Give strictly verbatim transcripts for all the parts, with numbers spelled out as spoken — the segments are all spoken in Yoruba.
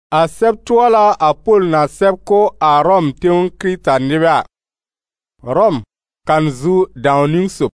A sɛb toɔ la a Pol na sɛb ko a Rom teŋ Krita nebɛ. Rom kan zu dãoning sob.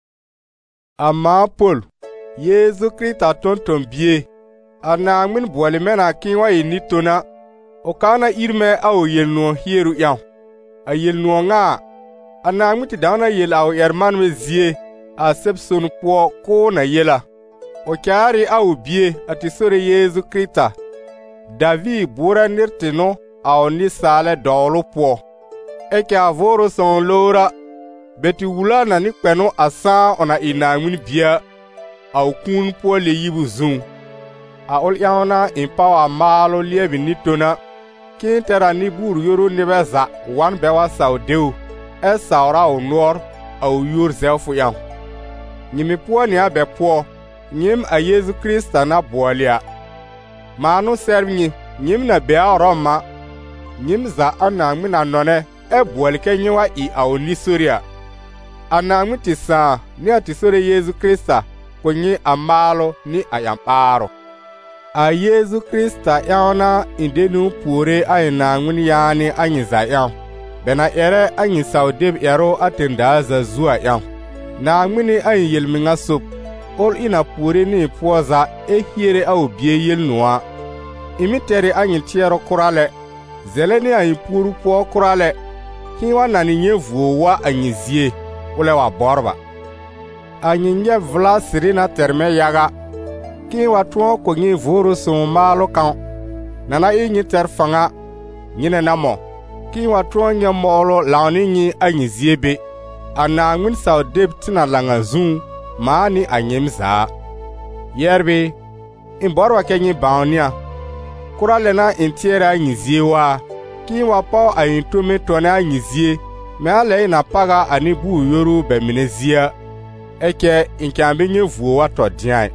Amma Pol, Yeezu Krita tonton bie, a Naangmin boɔle mɛ na kẽ wa y ni tona, o kaa na irmɛ a o yel-noɔ hieru yaŋ. A yel-noɔ ŋa, a Naangmin tɩ dão na yel a o yɛr-manebɛ zie, a sɛb son poɔ koo na yela. O kyaare a o bie a tɩ sore Yeezu Krita. Davi bʋʋra ned tɩ no a o ninsaalɛ dɔɔlo poɔ. Ɛ kɛ a vooro sõn loora, bɛ tɩ wula na ne kpɛno a sãã o na ɩ Naangmin bia, a o kũun poɔ le yibu zũũ. A ol ƴãona n pao a maalo lɩɛbɩ ne tona, kẽ tɛra ne buur yoro nebɛ za wan bɛ wa sao deu, ɛ saora o noɔr a o yuor zɛɛfo ƴãw. Nyɩ me poɔ ne a bɛ poɔ, yẽm a Yeezu Krista na boɔle a. Maanu sɛrb yẽ, yẽm na be a Rɔma, yẽm za a Naangmin a nɔnɛ ɛ boɔle kɛ yẽ wa ɩ a o nisori a. A Naangmin tɩ sãã ne a tɩ sore Yeezu Krista ko yẽ a maalo ne a ƴam-ɓaaro. A Yeezu Krista ƴãona n de nu puore a yẽ Naangmin yaane a yẽ za ƴãw, bɛ na ƴɛrɛ a yẽ sao deb ƴɛro a tendaa za zuã ƴãw. Naangmin a yẽ yel-mɩŋa sob, ol ina puore ne poɔ za ɛ hiere a o bie yel-noa. I mi tɛre a yẽ tɩɛrɔ kʋra lɛ, zɛlɛ ne a yẽ puoru poɔ kʋra lɛ, kẽ wa na ne yẽ vuo wa a yẽ zie, olɛ wa bɔrba. A yẽ nyɛb vla sɩrɩ na tɛrmɛ yaga, kẽ wa tõog ko yẽ vooro sõn maalo kãw, na na ɩ yẽ tɛr fãŋa, yẽnɛ na mɔ, kẽ wa tõog yẽ mɔɔlo laõ ne yẽ a yẽ zie be. A Naangmin sao deb tɩ na laŋa zũũ, maa ne a yẽm zaa. Yɛrbe, n bɔrba kɛ yẽ bão ne-a, kʋra lɛ na n tɩɛrɛ a yẽ zie waa, kẽ wa pao a yẽ tome tɔne a yẽ zie, mɛ a lɛ y na paga a ne buur yoru bɛ mine zia, ɛ kɛ n kãa be yẽ vuo wa tɔ dẽe.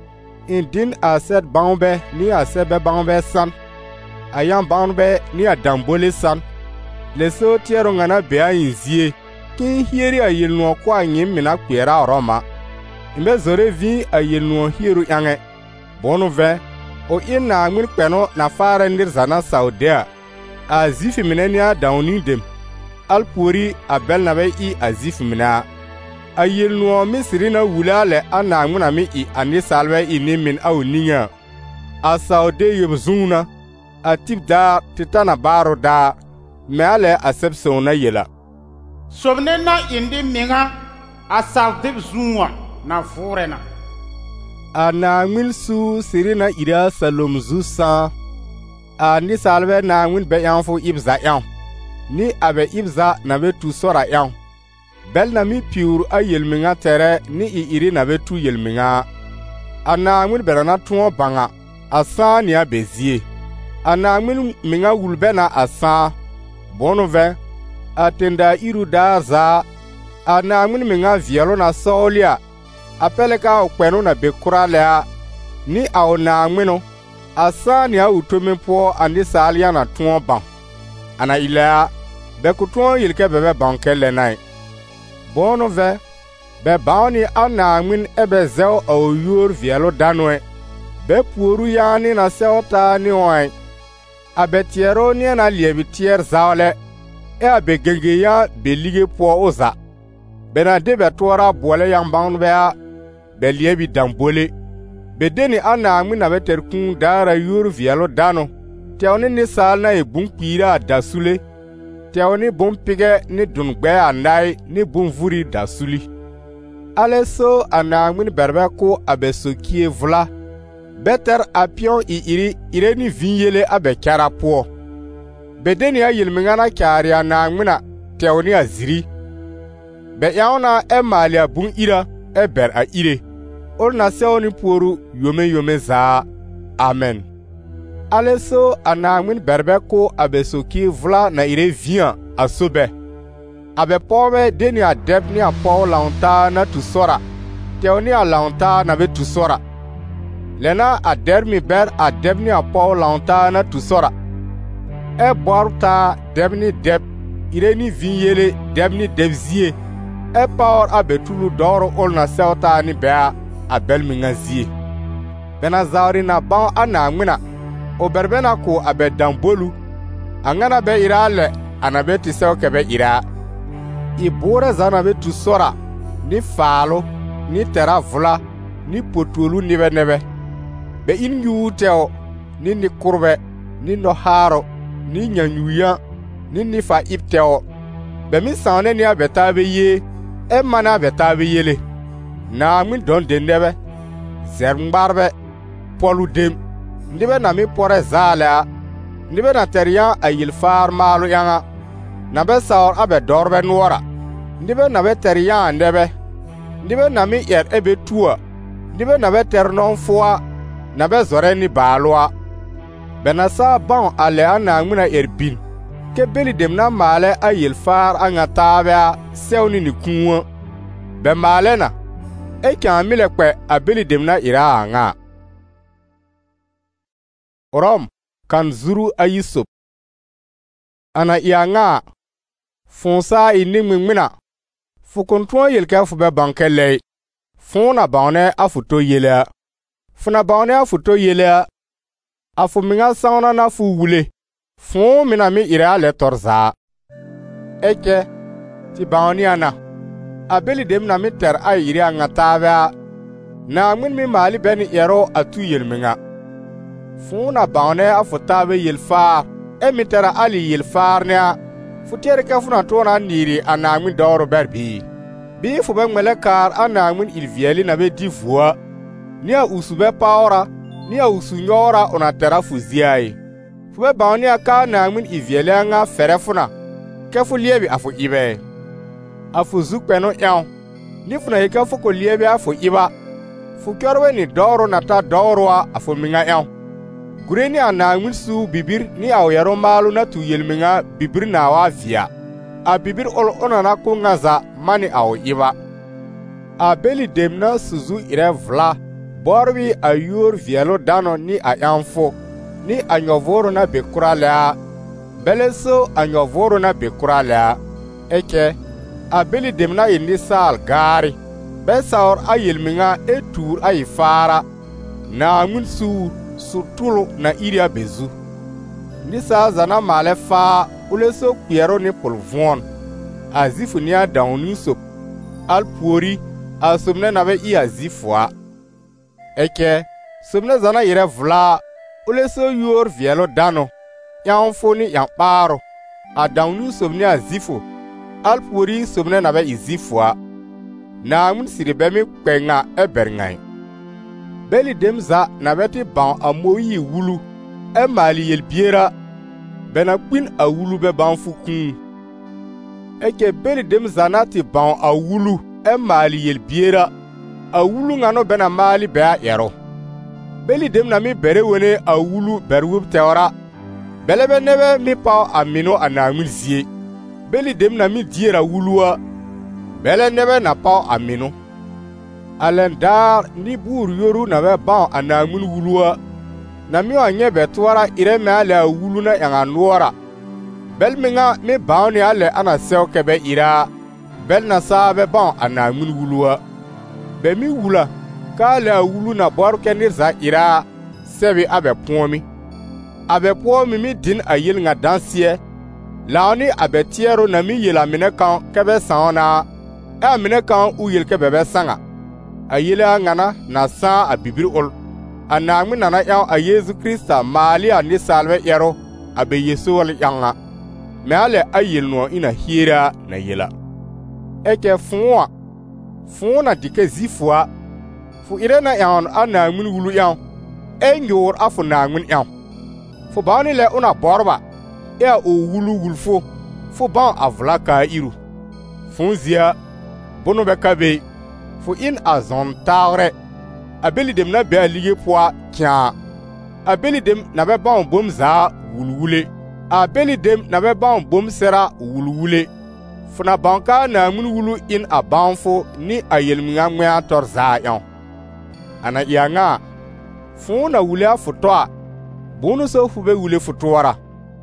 N dɩn a sɛd bãonebɛ ne a sɛbɛ bãonebɛ san, a yãn bãonebɛ ne a dãmbole san, le soo tɩɛro ŋa na be a yẽ zie, kẽ hieri a yel-noɔ ko a yẽm me na kpeɛra a Rɔma. N bɛ zore vĩ a yel-noɔ hieru ƴãŋɛ, bõn vɛ, o ɩn Naangmin kpɛno na faara ned za na sao de a, a Zɩɩf mine ne a dãoning dem, al puori a bɛl na bɛ ɩ a Zɩɩf mine a. A yel-noɔ me sɩrɩ na wula lɛ a Naangmin a me ɩ a ninsaalbɛ ɩ ne men a o niŋa, a sao de yob zũũ na, a tib daar tɩ ta na baaro daa, mɛ a lɛ a sɛb sõng na yela. Sob ne na ĩndi meŋa a sao deb zũũ wã na vʋʋrɛ na. A Naangmin suu sɩrɩ na iri a salom zu sãã, a ninsaalbɛ Naangmin bɛ ƴãw fo ɩb za ƴãw, ne a bɛ ɩb za na bɛ tu sora ƴãw, bɛl na mi piuur a yel-mɩŋa tɛrɛ ne ɩ iri na bɛ tu yel-mɩŋa. A Naangmin bɛ na tõog bãŋa a sãã ne a bɛ zie. A Naangmin mɩŋa wul bɛ na a sãã, bõn vɛ, a tendaa iru daar zaa, a Naangmin mɩŋa vɩɛlo na sɔɔle a, a pɛlɛ ka o kpɛno na be kʋra lɛ a, ne a o Naangmino, a sãã ne a o tome poɔ a ninsaal yã na tõog bãng. A na ɩ lɛ a, bɛ kʋ tõog yel kɛ bɛ bɛ bãng kɛ lɛ na ye. Bõn vɛ, bɛ bão ne a Naangmin ɛ bɛ zɛo a o yuor vɩɛlo danoɛ, bɛ puoru yaane na sɛo taa ne wã, a bɛ tɩɛro ne na lɩɛbɩ tɩɛr zaoolɛ, ɛ a bɛ genge yã be lige poɔ o za. Bɛ na de bɛ toɔra boɔlɛ yãn-bãonebɛ a, bɛ lɩɛbɩ dãmbole. Bɛ de ne a Naangmin na bɛ tɛr kũun daara yuor vɩɛlo dano, tɛo ne ninsaal na e bõn-kpiirã a dasule, tɛo ne bõn-pɩgɛ ne dũn-gbɛɛ a nae ne bõn-vuri dasuli. Alɛ so a Naangmin bɛrbɛ ko a bɛ sokie vla, bɛ tɛr a pɩõ ɩ iri ire ne vĩ-yele a bɛ kɛra poɔ. Bɛ de ne a yel-mɩŋa na kyaare a Naangminã tɛo ne a ziri. Bɛ ƴãona ɛ maale a bõn-ira ɛ bɛr a ire. Ol na sɛo ne puoru yome yome zaa. Amen. Alɛ so a Naangmin bɛrbɛ ko a bɛ sokie vla na ire vĩã a sobɛ. A bɛ pɔgebɛ de ne a dɛb ne a pɔg laoŋtaa na tu sora, tɛo ne a laoŋtaa na bɛ tu sora. Lɛ na a dɛb me bɛr a dɛb ne a pɔg laoŋtaa na tu sora, ɛ bɔrb taa dɛb ne dɛb, ire ne vĩ-yele dɛb ne dɛb zie, ɛ paoor a bɛ tulu dɔgro ol na sɛo taa ne bɛ a, a bɛl-mɩŋa zie. Bɛ na zaoore na bão a Naangminã, o berbena ko abe dambolu angana be irale anabe tisew kebe ira i bore zana be tusora ni falo ni tera vula ni potolu nibe nebe be in yuteo ni ni kurbe ni no haro ni nyanyuya ni ni fa ipteo be mi sane ni abeta be ye e mana abeta be yele na mi don de nebe zermbarbe polu dem ndibe na mi pore zala ndibe na teriya ayil far malu yanga na be saur abe dorbe nuora ndibe na be teriya ndebe ndibe na mi yer ebe tua ndibe na be ternon foa na be zore ni balwa bena sa ban ale ana nguna erbin ke beli dem na male ayil far anga tabe sewni ni kunwa be male na e kan mile kwe abeli dem na ira anga Rom kan zuru ayisop ana ianga fonsa ini mimina fukontuo yelka fu be bankele funa baune afuto yela funa baune afuto yela afu minga sauna na fu wule fun mina mi ira le torza eke ti bauni ana abeli dem na mi ter ay ira ngatawa na min mi mali beni ero atu yelminga funa baune afutabe yelfa emitera ali yelfarnia futere ka funa tona niri anangmin doro berbi bi fu be melekar anangmin ilvieli na be divua ni a usube paora ni a usunyora ona tera fuziai fu be baune aka anangmin ilvieli nga ferefuna ke fu liebi afu ibe afu zukpeno yaw ni funa yeka fu ko liebi afu iba fu kyorwe ni doro na ta doro afu minga yaw Gureni anangmin su bibir ni awyaro malu na tu yelminga bibir na wa via a bibir ol onana ko ngaza mani aw iba a beli demna suzu ire vla borwi ayur vielo dano ni a yanfo ni anyovoro na bekurala beleso anyovoro na bekurala eke a beli demna indi sal gari besaur a yelminga etur ay fara na ngun su surtulu na iria bezu nisa zana male fa uleso kuyero ni polvon azifu ni adauni sop alpuori asumne na be i azifwa eke sumne zana ire vla uleso yor vielo dano yanfo ni yanparo adauni sop ni azifu alpuori sumne na be izifwa na mun siribe mi kwenga eberngai beli demza na beti ban amoyi wulu e mali yelbiera bena kwin a wulu be ban fukun eke beli demza na ti ban a wulu e mali yelbiera a wulu ngano bena mali be a ero beli dem na mi bere wone a wulu berwub teora belebe nebe mi pa amino anamil zie beli dem na mi diera wuluwa bele nebe na pa amino alendar ni bur yoru na be ba anamun wuluwa na mi onye betwara ire me ale wulu na yanga nuora bel minga mi bauni ale ana sew kebe ira bel na sa be ba anamun wuluwa be mi wula ka ale wulu na bor kenir za ira sebi abe pomi abe pomi mi din ayil nga dansie laoni abe tiero na mi yela mine kan kebe saona e mine kan u yel kebe be sanga ayela ngana na sa abibir ol anangmi nana yaw a Yesu Krista mali a ni salve yero abe Yesu wal yanga me ale ayel no ina hira na yela eke fuwa funa dike zifua fu irena yawn anangmi wulu yaw enyor afu nangmi yaw fu bani le una borba e o wulu wulfo fu ban avla ka iru funzia bono be kabe fu in azon tawre abeli dem na be alige poa kya abeli dem na be ban bom za wulwule abeli dem na be ban bom sera wulwule funa banka na mun wulu in abanfo ni ayelminga mwa torza yon ana yanga funa wule afutoa bunu so fu be wule futuara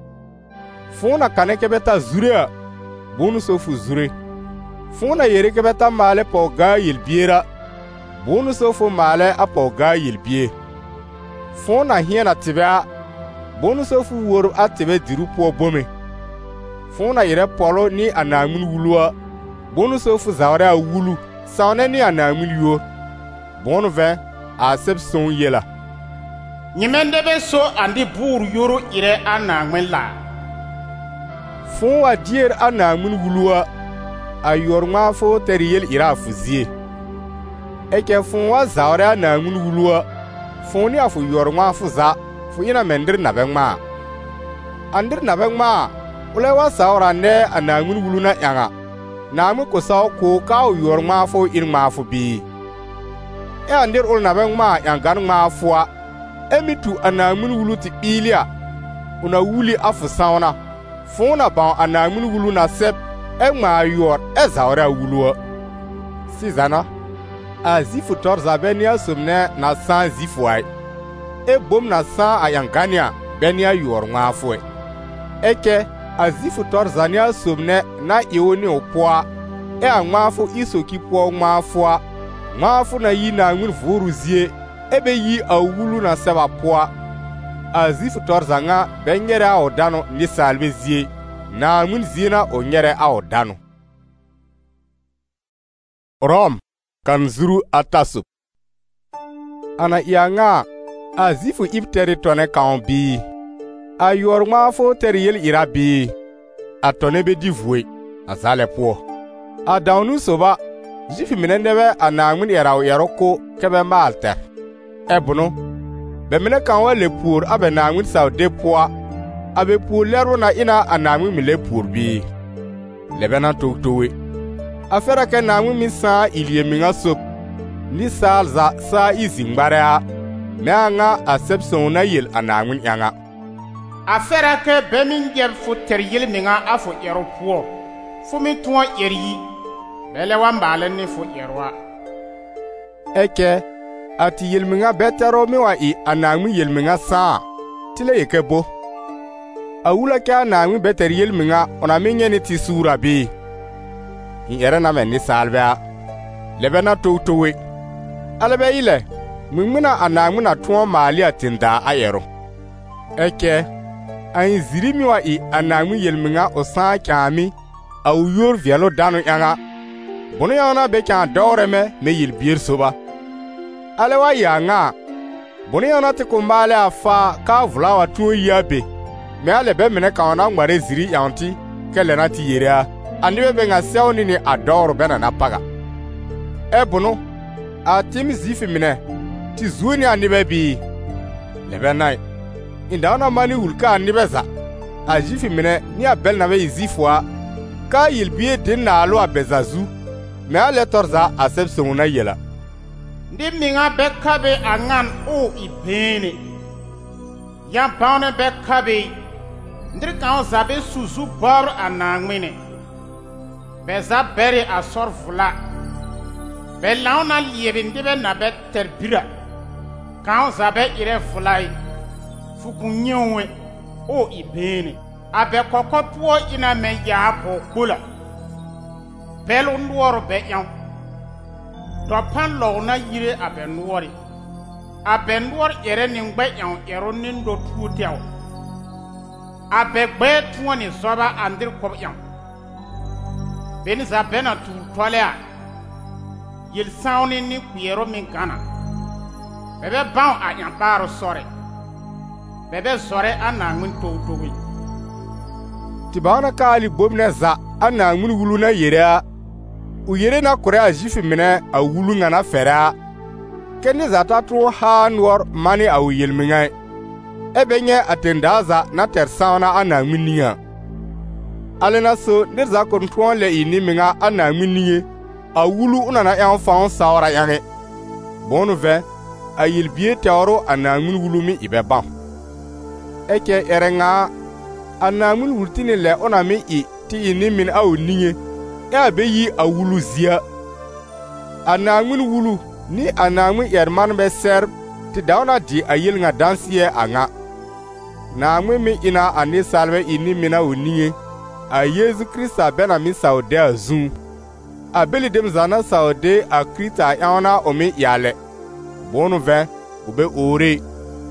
funa kaneke beta zure bunu so fu zure funa yere ke beta male po ga yelbiera bunu so fu male apo ga yelbie funa hiena tibia Bonu so fu wor a tebe diru po bome. Funa yere polo ni anamun wulua. Bonu so fu zawre a wulu. Saune ni anamun yo. Bonu ve a sep son yela. Nyimende be so andi buru yoro ire anamun la. Fun a dier anamun wulua. A yorma fo teriyel ira fuzie. Eke fun wa zawre anamun wulua. Fun ni afu yorma fu za. Fu ina mendir na bengma. Andir na bengma. Ule wa sawra ne anamun wuluna yanga. Namu ko saw ko ka yorma fo irma fu bi. E andir ul na bengma yangan ma fuwa. Emitu anamun wulu ti bilia. Una wuli afu sauna. Funa ba anamun wulu na sep. E ma yor e zawra wulua. Sizana. A zifu torza benia sumne na san zifuai. E bom na san a yangania benia yor ma fue. Eke a zifu torza nia sumne na ioni opoa. E a mafu isoki po mafua. Mafu na yi na ngwin vuruzie. Ebe yi a wulu na seba poa. A zifu torza nga benyere a odano ni salbe zie. Na ngwin zina onyere a odano. Rom kan zuru atasup. Ana iya nga a zifu ipteri tone kaon bi. A yor mafo teri yel ira bi. A tone be divwe. A zale po. A daunu soba. Jifi minendebe a nangmin yaraw yaroko kebe maalter. Ebunu. Be mine kanwa le pour abe nangmin saw de poa. Abe pour leru na ina a nangmin mi le pour bi. Lebe na tok towe. Afera ke nangmin mi sa ilie minga sop. Ni salza sa izi ngbarea. Me anga a sepson na yel a nangmin yanga. Afera ke bemin gel fu ter yel minga afo yero po. Fu mi tuwa yeri. Bele wambale ni fu yerwa. Eke ati yelminga betero miwa i anangmi yelminga saa. Tile yeke bo. Awula ke anangmi beter yelminga onaminye ni tisura bi. Yere na men ni salvea. Lebe na toutowe. Alebe ile. Mingmina anangmi na tuwa maali atinda ayero. Eke ayin ziri miwa i anangmi yelminga osan kami. Awu yor vialo danu yanga. Bono yana be kan dore me me yil bier soba. Ale wa yanga. Bono yana te kumbale afa ka vula wa tuo yabe. Me ale be mene ka ona ngware ziri yanti kele na ti yerea. Andi be nga sewni ni adoro bena na paga. E bono a tim zifi mine ti zuoni andi be bi. Lebe nai. Inda ona mani hulka andi be za. A zifi mine ni abel na be izifwa. Ka yil bier din na alo abezazu. Me ale torza a sepson na yela. Ndi minga be kabe angan o ibene. Yan paune be kabe. Ndri kan zabe suzu bor anangmine. Be za bere a sor vula. Be launa liebe ndibe na be terbira. Kan zabe ire vulai. Fukunyewe o ibene. Abe kokopuo ina me ya po kula. Belo nuoro be yan. Dopan lo na yire abe nuori. Abe nuor ere ni ngbe yan ero ni ndo tuotiaw. Abe gbe tuoni zoba andir ko yan. Beni za bena tu tolea. Yil sauni ni kuyero min kana. Bebe ban a yan baro sore. Bebe sore ana ngun to towi. Tibana kali bomne za ana ngun wulu na yerea. U yere na kure a jifi mine a wulu nga na fera. Keni za tatu ha nuor mani a u yelmingai. Ebe nye atendaza na tersauna ana ngwiniya. Ale na so nirza kontuan le ini minga ana ngwiniye. A wulu una na yan faon sawra yange. Bonu ve a yelbiye teoro ana ngwin wulu mi ibe bam. Eke erenga ana ngwin wultini le ona mi i ti ini min a u niye. Ya be yi a wulu zia. Anangwin wulu ni anangwin yerman be serb ti dauna di a yil nga dansiye anga. Nangwin mi ina ani salve ini mina uniye. A Yezu Krista bena mi saude a zun. A beli dem zana saude a krita yaona omi yale. Bonu ve ube ore.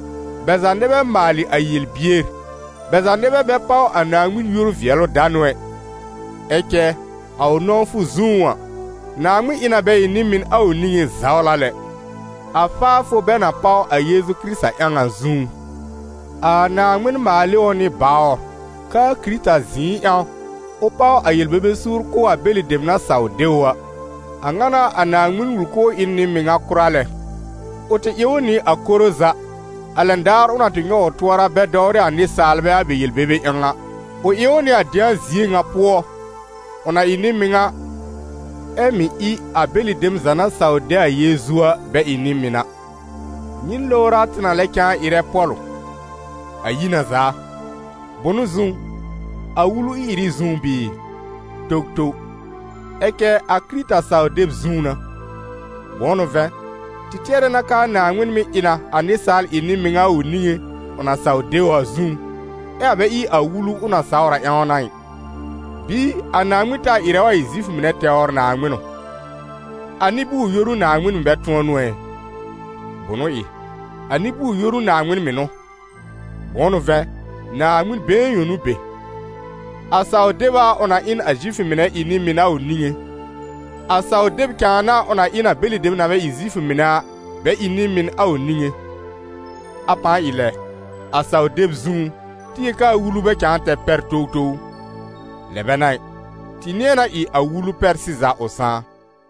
beza nebe maali a yelbier, beza nebe be pao a naangmin yoro vielo danwe. Eke, au non fu zunwa, naangmin ina be inimin au ninge zaolale. A faafo be na pao a Yesu Krista yanga zun. A naangmin maali oni bao, ka Krista zin yang, o pao a yelbebe sur ko a beli demna saudewa. Angana a naangmin wulko inni minga kurale. Ote iwoni a koroza, alendar una tinyo tuara be dore a nisalbe a be yelbebe yanga. O iwoni a dia zinga po, ona inni minga, emi i a beli dem zana saude a Yezua be inni mina. Nyin lora tina lekan ire polo. A yina za, bonu zun, a wulu iri zun bi, dokto, eke a krita saudeb zuna. Bono ve, titiere na ka na ngwin mi ina anisal ini minga uninge, ona saudewa zun, e abe i a wulu una saura yaonai. Bi a na ngwita irewa izif mine teor na ngwino. Anibu yoru na ngwin mbetuonwe. Bono i, anibu yoru na ngwin mino. Bono ve, na ngwin ben yonu be. Asaudeba ona in ajifi mine ini mina uninge. Asaudeb kana ona ina beli dem na be izifi mina be ini min a uninge. Apa ile, asaudeb zun, tiye ka wulu be kante per toutou. Lebenai, tiniena i a wulu per siza osan.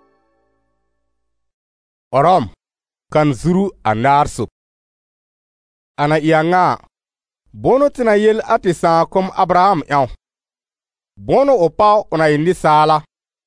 Orom, kan zuru a narsup. Ana ianga, bono tina yel atisan kom Abraham yaw. Bono opao ona indi sala.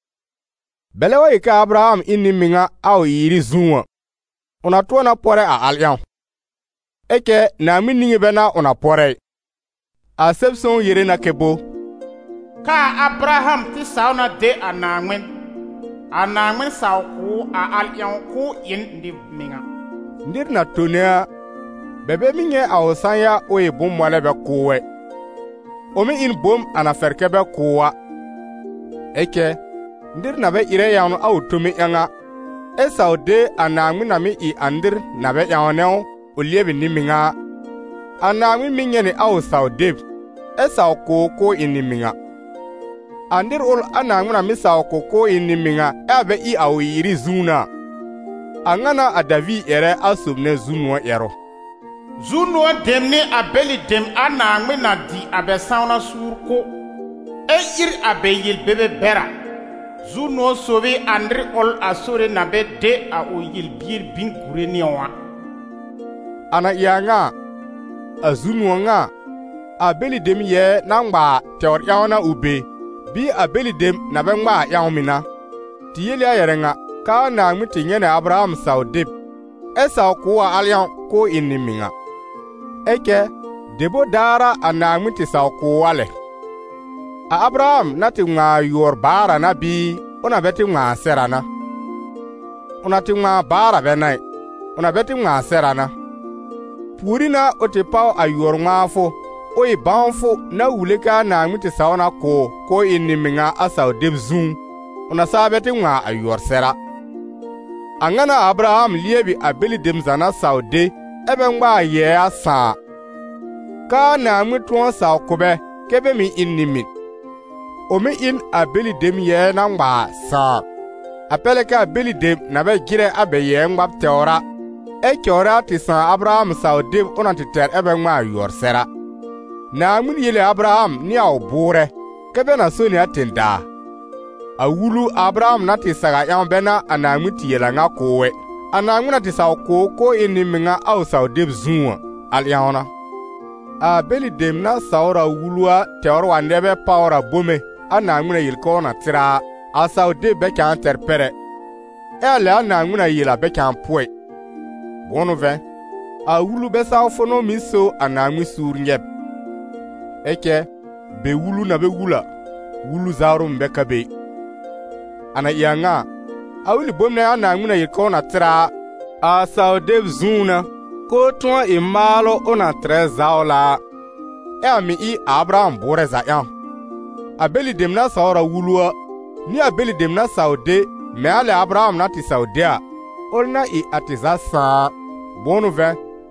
Belewa ika Abraham inni minga au iri zunwa. Ona tuona pore a alyan. Eke na miningi bena ona pore. A sepson yere na kebo. Ka Abraham ti sauna de anangmen. Anangmen sao ku a alyan ku in di minga. Ndir na tonea. Bebe minge a osanya oye bom mwale be kowe. Omi in bom ana ferkebe kowa. Eke, ndir na be ire yanu au tumi yanga. Esa ode anangmi na mi i andir na be yawneo uliebi ni minga. Anangmi minge ni au saudeb. Esa ko ko ini minga. Andir ul anangmi na mi sa ko ko ini minga. Ebe i au iri zuna. Angana a Davi ere asubne zunwa ero. Zuno demne abeli dem anangme na di abe sauna surko. E ir abe yil bebe bera. Zuno sobe andri ol asore na be de a o yil bir bin gure niwa. Ana yanga, a zuno nga, abeli dem ye nangba teor yaona ube, bi abeli dem na be ngba yaomina. Tiyeli ayerenga, ka nangme tinyene Abraham saudib. Esa kuwa alyan ko inni minga. Eke, debo dara a naangmi ti saw kuwale. A Abraham na ti ngwa yor bara na bi, una beti ngwa serana. Una ti ngwa bara benai, una beti ngwa serana. Puri na o ti pao a yor ngwa fo, o i banfo na wuleka naangmi ti saw na ko, ko inni minga a saw deb zun, una sa beti ngwa a yor sera. Angana Abraham liebi a beli dem zana saw de, ebe ngba ye asa. Ka na ngwi tuon sa kobe kebe mi inni min. O mi in a beli dem ye na ngba sa. Apele ka beli dem na be gire abe ye ngba teora. E kyora ti san Abraham sa dem ona ti ter ebe ngba yor sera. Na ngwi yele Abraham ni a obure kebe na so ni atenda. A wulu Abraham na ti saga yan bena ana ngwi ti yela nga kowe. Ana nguna ti saw ko ko inni minga au saw deb zunwa al yaona. A beli dem na sawra wulua teor wandebe pawra bome ana nguna yilko na tira a saw deb be kan terpere. E ale ana nguna yila be kan poe. Bono ve, a wulu be saw fono miso ana ngwi sur nyeb. Eke, be wulu na be wula, wulu zaru mbe kabe. Ana yanga, a wuli bomne ana nguna yilko na tira a saw deb zuna ko tuwa imalo ona tre zaola e ami i Abraham bore za yan a beli dem na sawra wulua ni a beli dem na saude me ale Abraham na ti saudea olna i atiza sa bonu ve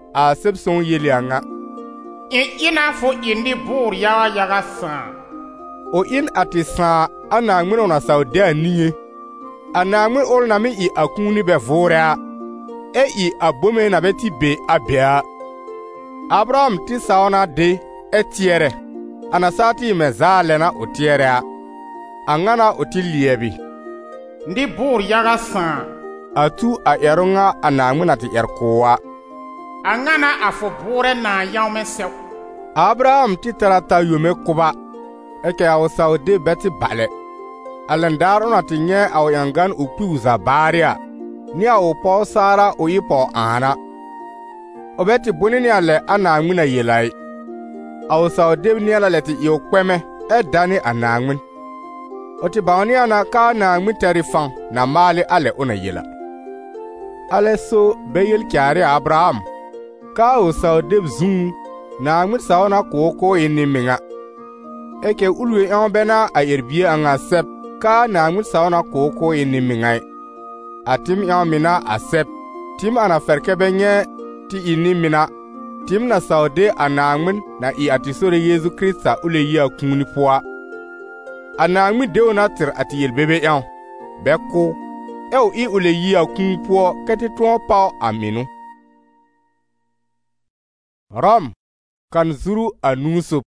a seb sõng yel anga. In ina fo indi buur yaga yaga sãn. O in a tɩ sãa a Naangmẽ wã sao de a niŋe. A Naangmẽ orname i a kũuni bɛ vʋʋrɛ, e i a bome na bɛ tɩ be a bɛa. Abraham tɩ saoona de e tɩɛrɛ, a na saa tɩ me zaa lɛna o tɩɛrɛ a. A ŋana o tɩ lɩɛbɩ. Ndi buur yaga sãn. A tu a ɛrʋŋa a Naangmẽ na tɩ ɛr kʋʋa. A ŋana a fo bʋʋrɛ na yãome sɛo. Abraham tɩ tara ta yome kʋba, e kɛ a o sao de bɛ tɩ balɛ. A lɛn daar na tɩ yẽ a o yãngan o kpiu za baare a, ne a o pɔg Saara o yɩ pɔg ãana. O bɛ tɩ bõne ne a lɛ a Naangmẽ na yela ye. A o sao deb neɛ la lɛ tɩ ɩ o kpɛmɛ ɛ da ne a Naangmẽ. O tɩ bao ne a na ka a Naangmẽ tɛrɩ fãm na maale a lɛ o na yela. A lɛ so bɛ yel kyaare a Abraham, ka a o sao deb zũu, Naangmẽ sao na kʋʋ kʋʋ y nin-meŋa. E kɛ ulwe yãw bɛna a yerbie ãngã sɛb, ka a Naangmẽ sao na kʋʋ kʋʋ y nin-meŋa ye. A tɩm yãw mena a sɛb, tɩm a na fɛrkɛ bɛ yẽ tɩ y nin-mena, tɩm na sao de a Naangmẽ na y a tɩ sore Yeezu Kiristã u le yi a kũuni pʋa. A Naangmẽ deo na tɩr a tɩ yel-bebe yãw, bɛ kʋ, ɛ o ɩ o le yi a kũu pʋɔ kɛ tɩ tõog pao a menu. Rom, kan zuru a nuu-sob.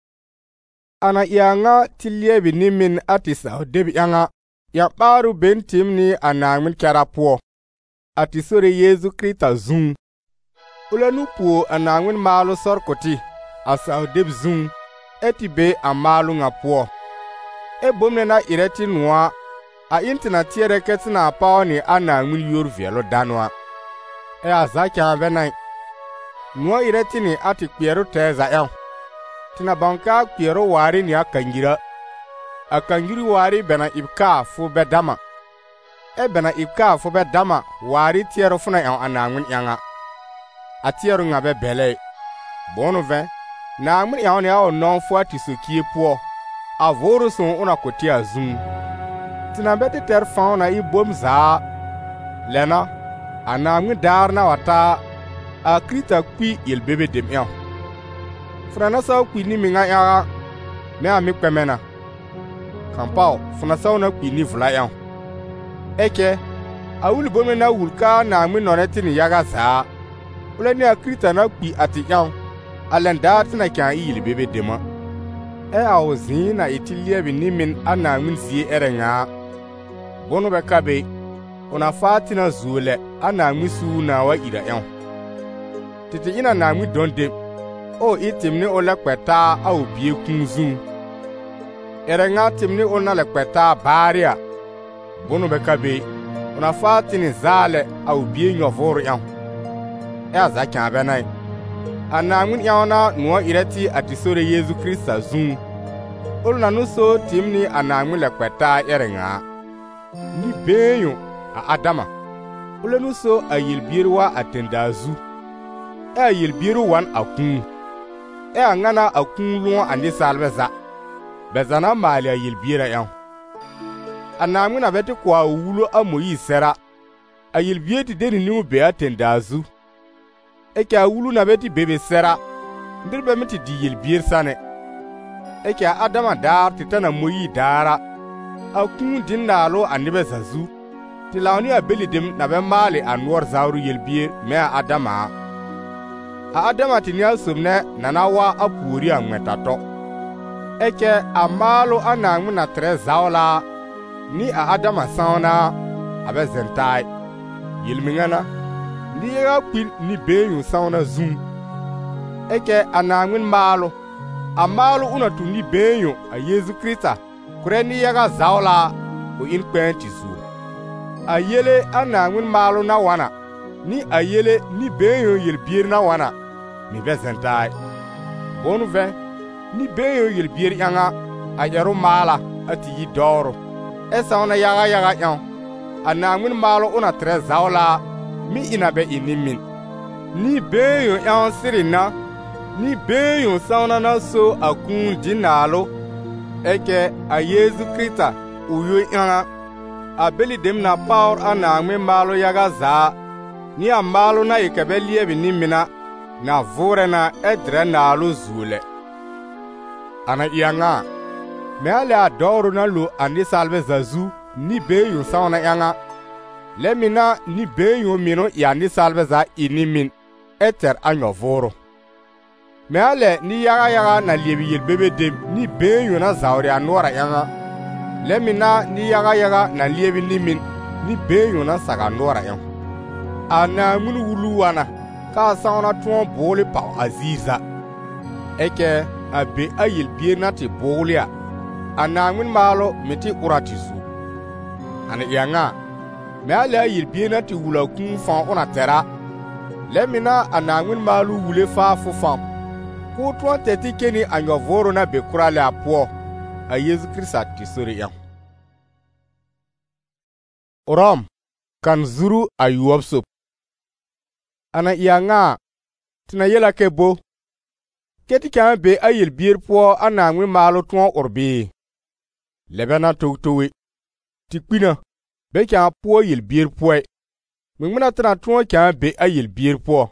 A na ɩ-ãngã tɩ lɩɛbɩ nin-min a tɩ sao deb yãngã, yã ɓaaru ben tɩm ne a Naangmẽ kɛra pʋɔ, a tɩ sore Yeezu Kiristã zũu. O la nu puo a Naangmẽ maalʋ sɔrkʋ tɩ a sao deb zũu, ɛ tɩ be a maalʋngã pʋɔ. E bomne na ɩrɛ tɩ noa, a ɩn tɩ na tɩɛrɛ kɛ tɩ na a pao ne a Naangmẽ yor vɛɛlʋ dãn wã. Ɛ a za kãa bɛ nai. Noa ɩrɛ tɩ ne a tɩ kpɩɛrʋ tɛɛ za yãw, tɩ na bãng ka a kpɩɛrʋ waare ne a kangira. A kangiri waare bɛna ɩb kaa fo bɛ dama. Ɛ bɛna ɩb kaa fo bɛ dama waare tɩɛrʋ fo na yãw a Naangmẽ yãngã. A tɩɛrʋngã bɛ bɛlɛ. Bõonu vẽ, Naangmẽ yãw ne a o nɔng fo a tɩ sokie pʋɔ, a vʋʋrʋ sõng o na kʋ tɩ a zũu. Tɩ na bɛ tɩ tɛr fãw na y bom zaa. Lɛna, a Naangmẽ daar na wa taa, a Kiristã kpi yel-bebe dem yãw. Fo na na sao kpi nin-meŋa yãga, me a me kpɛmɛna. Kãmpao, fo na sao na kpi ni-vʋla yãw. Ɛ kɛ, a wul bome na wul ka a Naangmẽ nɔnɛ tɩ ne yaga zaa. O la ne a Kiristã na kpi a tɩ yãw, a lɛn daar tɩ na kẽ y yel-bebe dema. Ɛ a o zĩig na y tɩ lɩɛbɩ nin-min a Naangmẽ zie ɛrɛŋã. Bõn bɛ ka be, o na faa tɩ na zuo lɛ a Naangmẽ suu na wa ira yãw. Tɩ tɩ ɩna Naangmẽ dõn dem, o y tɩm ne o la kpɛ taa a o bie kũu zũu. Ɛrɛŋã tɩm ne o na la kpɛ taa baare a. Bõn bɛ ka be, o na faa tɩ ne zaa lɛ a o bie yõ-vʋʋr yãw. Ɛ a za kãa bɛ nai. A Naangmẽ yãw na noa ɩrɛ tɩ a tɩ sore Yeezu Kiristã zũu. Ol na nu so tɩm ne a Naangmẽ la kpɛ taa ɛrɛŋã. Ni beeyõ a Adama. O la nu so a yel-bier wa a tẽndaa zu. Ɛ a yel-bier wan a kũu. Ɛ a ŋana a kũu lõa a ninsaalbɛ za. Bɛ za na maale a yel-bierã yãw. A Naangmẽ na bɛ tɩ kʋ a o wulo a Moyiis sɛra. A yel-bier tɩ de ne niu be a tẽndaa zu. Ɛ kɛ a wulu na bɛ tɩ be be sɛra, ned bɛ me tɩ di yel-bier sãne. Ɛ kɛ a Adama daar tɩ t'a na Moyiis daara, a kũu dĩn-naalʋ a nebã zã zu, tɩ lao ne a belidem na bɛ maale a noɔr zaoor yel-bier me a Adama. A Adama tɩ ne a somnɛ na na wa a puori a ŋmɛ tatɔ. Ɛ kɛ a maalʋ a Naangmẽ na tɩrɛ zaoolaa ne a Adama sãoona a bɛ zẽn taai. Yel-meŋa na, niyega kpi ni-beeyõ sãoona zũu. Ɛ kɛ a Naangmẽ maalʋ, a maalʋ u na tʋ ni-beeyõ a Yeezu Kiristã kurɛ niyɛga zaoolaa o ɩn kpɛ̃ɛn tɩ zuo. A yele a Naangmẽ maalʋ na wãna, ni a yele ni-beeyõ yel-bier na wãna, me bɛ zẽn taai. Bõn vẽ, ni-beeyõ yel-bier yãngã, a yɛrʋ maala a tɩ yi daooro. Ɛ sãoona yaga yaga yãw, a Naangmẽ maalʋ u na tɩrɛ zaoolaa, mi ina bɛ ɩ nin-min. Ni-beeyõ yãw sɩrɩ na, ni-beeyõ sãoona na so a kũu dĩn-naalʋ. Ɛ kɛ a Yeezu Kiristã o yoe yãngã, a belidem na paoor a Naangmẽ maalʋ yaga zaa, ne a maalʋ na y ka bɛ lɩɛbɩ nin-mina, na vore na edre na alu zule. Ana yanga, me ale adoru na lo andi salve zazu ni be yun sauna yanga. Le mina ni be yun mino yandi salve za ini min eter anyo voro. Me ale ni yaga yaga na liebi yel bebe dem ni be yun na zauri anora yanga. Le mina ni yaga yaga na liebi ni min ni be yun na saga nora yanga. Ana munu wulu wana ka sauna tuon bole pa aziza. Eke abe ayil bie na te bolia. Ana mun malo meti uratizu. Ana yanga me ale ayil bie na te wula kun fan ona tera. Le mina ana mun malo wule fa fu fam. Ko tuon teti keni anyo voro na be kurale apo. A Yesu Krista ti sori yang. Rom kan zuru ayuopsup. Ana yanga tina yela ke bo keti kan be ayil biir po ana ngwi malu tuon orbi lebena toktowe tikpina be kan po yil biir po ngmina tina tuon kan be ayil biir po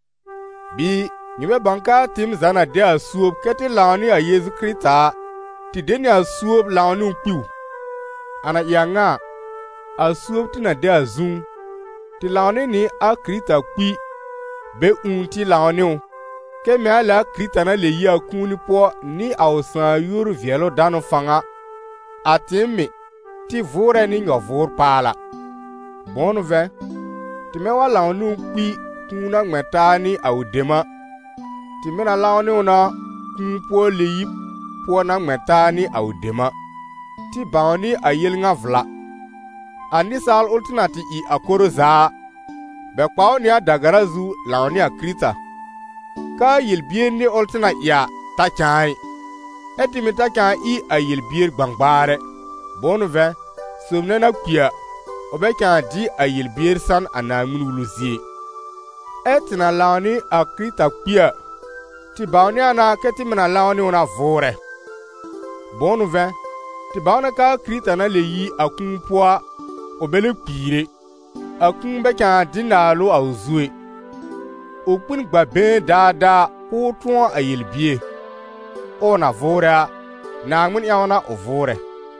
bi niwe banka tim zana de asuob keti lawni a Yesu Krista ti deni asuob lawni piu ana yanga asuob tina de azun ti lawni ni a Krista kwi be unti lawni ke me ala Krista na le yi akuni po ni awsan yuru vielo dano fanga atimi ti vore ni ngovor pala bonu ve ti me wa lawni kwi kuna ngmeta ni awdema ti me na lawni na kun po le yi po na ngmeta ni awdema ti bawni ayel nga vla anisal ultinati i akoro za be kpaw ni adagara zu lawni a Krista ka yilbien ni ultina ya tachai etimi tachai i a yilbier gbangbare bonu ve somne na kwia obe kan di a yilbier san anamun wuluzie etina lawni a Krista kwia ti bawni ana keti mina lawni una vore bonu ve ti bawni ka Krista na le yi akun poa obele kwire akun be kan di nalo awzue okpun gba ben dada ko tuon ayelbie ona vora na ngun yaona ovore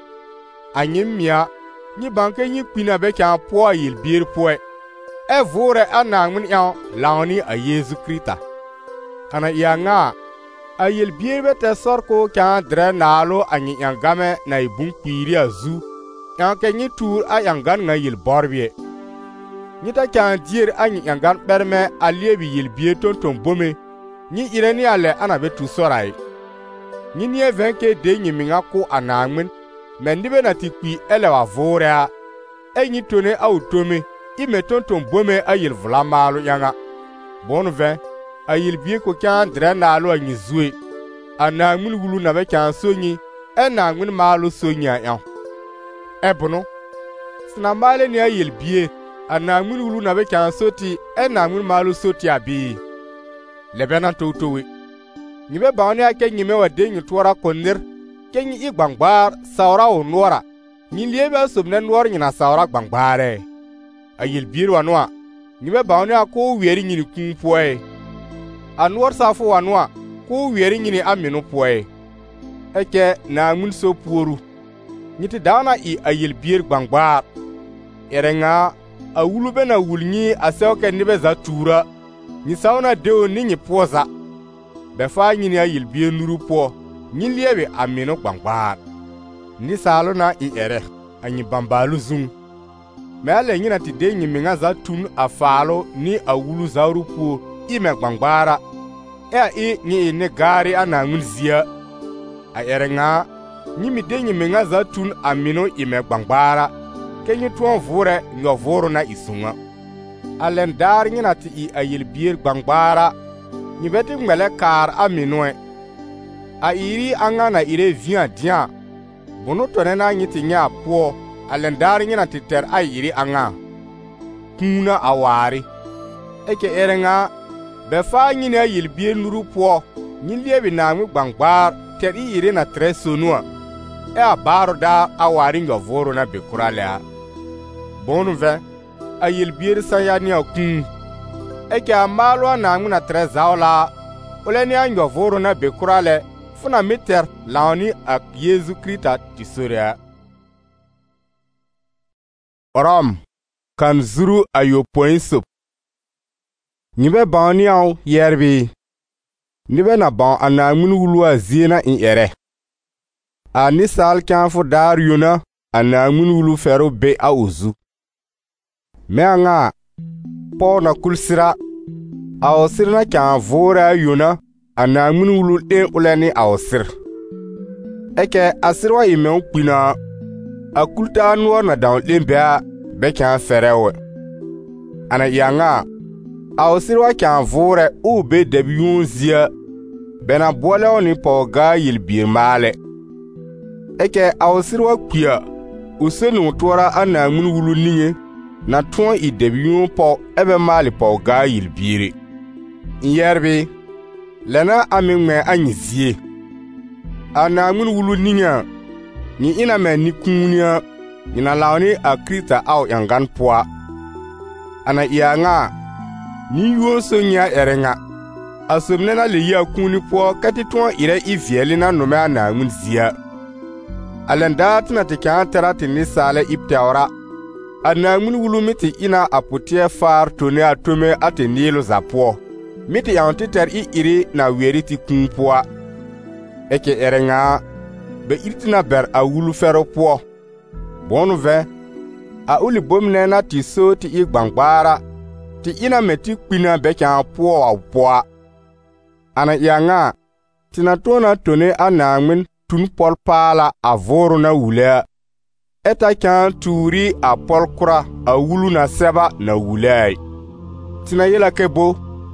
anyimia ni banke ni kwina be kan po ayelbie po e vore ana ngun yaon lawni a Yesu Krista ana yanga ayelbie be te sorko kan dre nalo anyi yangame na ibun kwiri azu yanke ni tur a yangan ngayil borbie Nita kan dier anyi yangan perme aliebi yilbie tonton bome ni ireni ale anabe tu sorai ni nie venke de nyiminga ko anangmen mendibe na tikwi elewa vorea enyi tone autome ime tonton bome ayil vla malu yanga bon ve ayilbie ko kan dre na alo anyi zue anangmen wulu na be kan sonyi enangmen malu sonya yan ebono sinamale ni ayilbie ana mun wulu na be kan soti ena mun malu soti abi lebena totowe nibe bawni ake nyime wade nyi twara konner kenyi igbangbar sawra onora nyi liebe sobne nwor nyina sawra gbangbare ayil biir wanwa nibe bawni ako wieri nyini kun poe anwor safu wanwa ko wieri nyini aminu poe eke na mun so puoru nyiti dawna i ayil biir gbangbar erenga a wulu bena wulnyi a sewke nibe za tura ni sauna deo ni nyi poza be fa nyini a yilbie nuru po nyi liebe amino gbangbar ni salo na i ere anyi bambalu zung mele nyina ti de nyi minga za tun a falo ni a wulu za rupo ime gbangbara e a i nyi ne gari ana ngunzia a ere nga nyi mi de nyi minga za tun amino ime gbangbara kenyi tuon vure nyo voro na isunga alen dar nyina ti i ayil biir gbangbara nyi beti ngmele kar aminwe a iri anga na ire via dia bunu tone na nyiti nya po alen dar nyina ti ter ay iri anga kuna awari eke erenga be fa nyini ayil biir nuru po nyi liebi na ngu gbangbar ter i iri na tre sonua e a baro da awari nyo voro na bekurale a bonu ve ayil biir sayani akun eke amalwa na nguna tre zaula ole ni anyo voro na bekurale funa meter laoni ak Yesu Krista tisoria. Rom kan zuru ayo poinsup. Nibe baoni au yerbi. Nibe na ban anamun wulwa zina in ere. A nisal kan fu dar yuna anamun wulu fero be a uzu. Me anga po na kulsira awsir na kan vora yuna anamun wulu den ulani awsir. Eke asirwa ime ukpina akulta anwar na daun den bea be kan ferewe. Ana yanga awsirwa kan vora u be debiyun zia bena bola ni poga yilbir male. Eke awsirwa kuya usenu twara anamun wulu niye na tuon i debiyun po ebe mali poga yilbiri. Yerbi lena amingme anyizie anamun wulu niya ni ina me ni kunya ni na launi a Krista au yangan poa ana ianga ni yoso nya erenga asumne na le ya kuni po kati tuon ire ivieli na no me anamun zia alendat na tikan terati ni sale ipteora anamun wulu miti ina aputie far tone atome ate nilo zapo miti yanti ter i iri na weriti kumpoa eke erenga be irtina ber a wulu fero po bonu ve a uli bomne na ti so ti i gbangbara ti ina meti kpina be kan po a poa ana yanga tina tona tone anangmin tun pol pala a voru na wule eta kan turi a pol kura a wulu na seba na wule tina yela kebo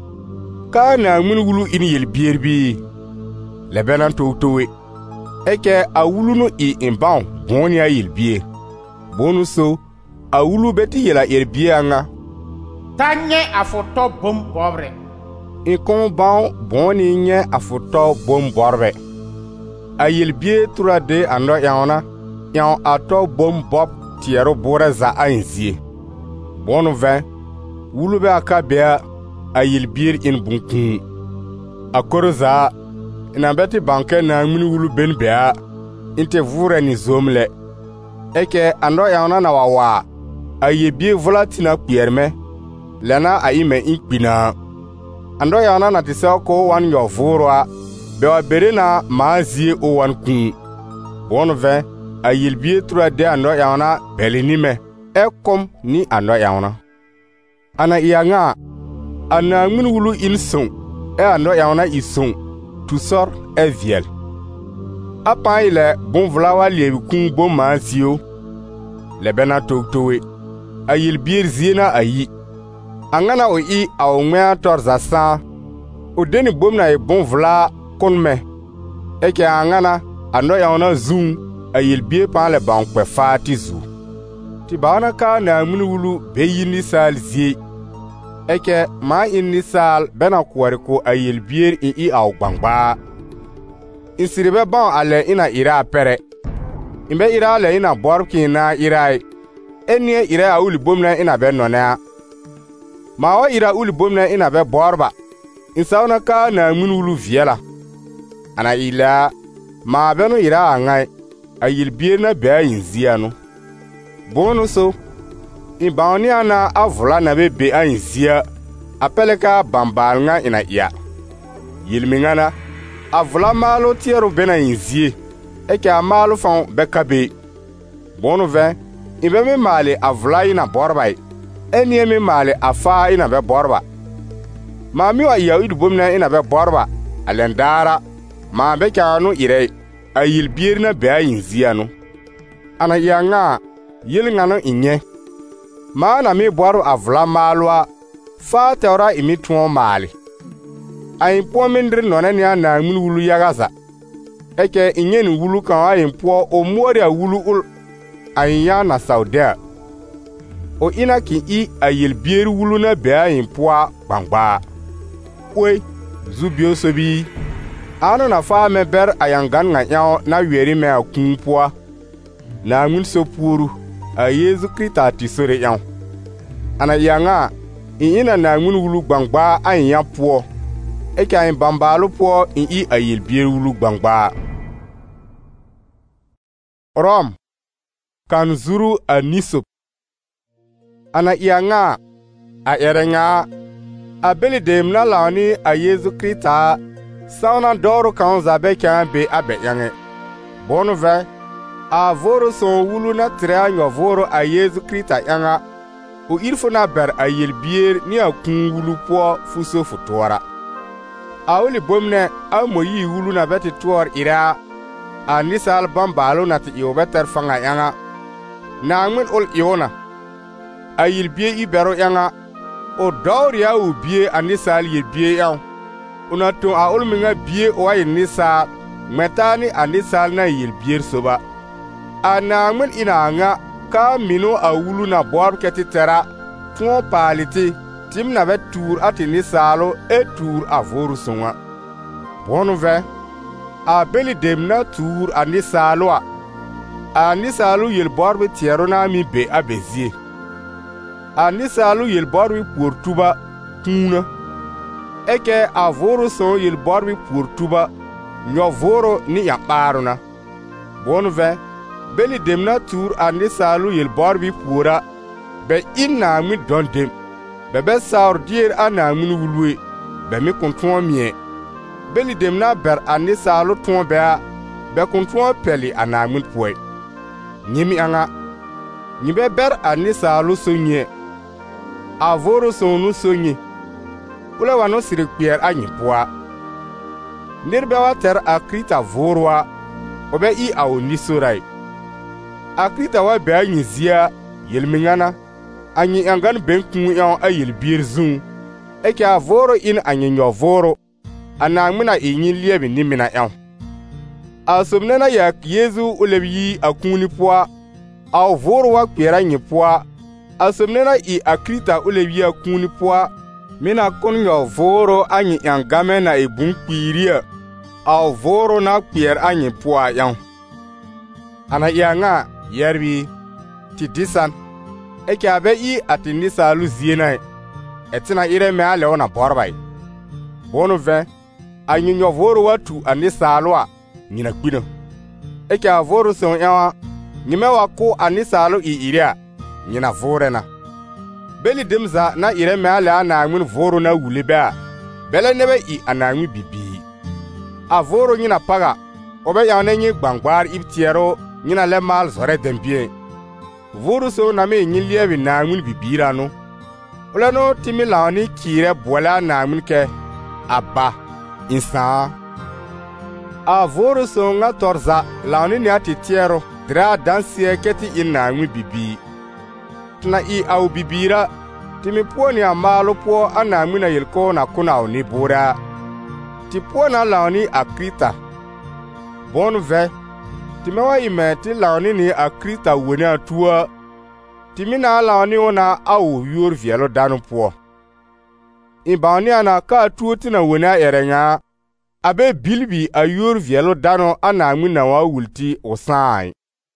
ka na mun wulu in yel bierbi le benan to towe eke a wulu no i imban boni a yel bier bonu so a wulu beti yela yer bianga tanye afoto bom bobre in kon ban boni nye afoto bom borbe a yel bier tura de ando yaona yan ato bom bob tiero bore za ainzie bonu ve wulu be akabea a yilbir in bunkun a koroza ina beti banke na ngmini wulu ben bea inte vure ni zomle eke ando yaona na wawa a yebie volatina kpierme lena a ime inkpina ando yaona na tise ko wan yo vurwa be wa bere na maazie o wan kun bon ve a yilbie tura de ando yaona belinime ekom ni ando yaona ana yanga ana ngmin wulu in son e ando yaona ison tu sor e viel apa ile bon vlawa lebi kun bon mansio le bena toktowe ayil bier zina ayi angana o i aw ngwa torza sa o deni bomna e bon vla konme e ke angana ando yaona zoom ayil bier pa le ban kwe fati zu ti baana ka na ngmin wulu beyini sal zie eke ma in nisal bena kuwari ko a yelbier in i au gbangba. In siribe ban ale ina ira pere. Imbe ira ale ina borki na irai. Enye ira a uli bomna ina be nonea. Ma o ira uli bomna ina be borba. In sauna ka na munulu viela. Ana ila ma beno ira angai a yelbier na be in ziano. Bono so in baoni ana avula na bebe a inzia apeleka bambal nga ina iya yilmingana avula malo tiero bena inzie eke a malo fan bekabe bonu ve ibe me male avula ina borba enie me male afa ina be borba ma mi wa ya idu bomna ina be borba alendara ma be kanu ire ayil birna be a inzia no ana yanga yilngano inye Maana mi boru avla malwa fa teora imi tuon mali. Ayin po mindri nona ni ana ngmin wulu yagaza. Eke inyen wulu kan ayin po o mori a wulu ul ayin ya na saudia. O ina ki i ayil bieri wulu na be ayin po bangba. We zubio sobi. Ano na fa me ber ayangan nga yao na weri me a kumpoa. Na ngmin so puru a Yesu Krista tisore yan. Ana yanga in ina na ngmun wulu gbangba an ya po e ka in bambalu po in i ayil bier wulu gbangba. Rom kan zuru a nisop ana ianga a erenga a beli dem na launi a Yesu Krista sauna doro kan zabe kan be abe yange bonu ve a voro son wulu na tre nyo voro a Yesu Krista yanga o ilfo na ber a yelbier ni a kun wulu po fuso futora a oli bomne a moyi wulu na beti tuor ira a nisal bambalo na ti iyo beter fanga yanga na ngmen ol iona a yelbie i bero yanga o dawri ya u bie a nisal yelbie yang una tun a ol minga bie o ay nisal metani a nisal na yelbier soba a na ngmen ina nga ka mino a wulu na bor keti tera tuo paliti tim na be tour ati nisalo e tour a voru songa bonu ve a beli dem na tour a nisalo a a nisalo yel borbe tiero na mi be a bezie a nisalo yel borbe portuba tuna eke a voru son yel borbe portuba nyo voro ni ya baruna bonu ve beli dem na tour a nisalo yel borbe pura be inna mi don dem be be saur dier ana mun wulwe be mi konton mie beli dem na ber a nisalo ton be be konton peli ana mun poe nyimi anga nyibe ber a nisalo sonye avoro sonu sonye ula wano sire pier anyi poa nirbe wa ter a Krista vorwa obe i a onisorai a Krista wa be anyi zia yelmingana anyi angan benkun yon a yelbier zun eke a voro in anyi nyo voro ana ngmina inyi liebi nimina yon a somnena ya Yesu ulebi a kuni poa a voro wa piera nyi poa a somnena i a Krista ulebi a kuni poa mina kun nyo voro anyi angame na e bun kpiria a voro na pier anyi poa yon ana yanga yerbi ti disan eke abe i ati nisalu zienai etina ire me ale ona borbai bonu ve anyi nyo voro watu a nisalu a nyina kpino eke a voro son yawa nyime wa ko a nisalu i iria nyina vorena beli dimza na ire me ale ana ngmin voro na wulebe a bele nebe i ana ngmi bibi a voro nyina paga obe ya na nyi gbangbar ibtiero nyina le mal zore dembie voro so na me nyi liebi na ngmin bibira no ola no timi lawni kire bola na ngmin ke abba insa a voro so nga torza lawni ni ati tiero dra dansie keti ina ngmin bibi na i au bibira timi poni amalo po ana ngmin na yelko na kuna oni bura ti pona lawni a Krista bon ve timi wa ime ti lawni ni a Krista woni atua timi na lawni ona au yor vielo danu po ibawni ana ka tuo ti na woni a erenya abe bilbi a yor vielo dano ana ngmin na wa wulti osai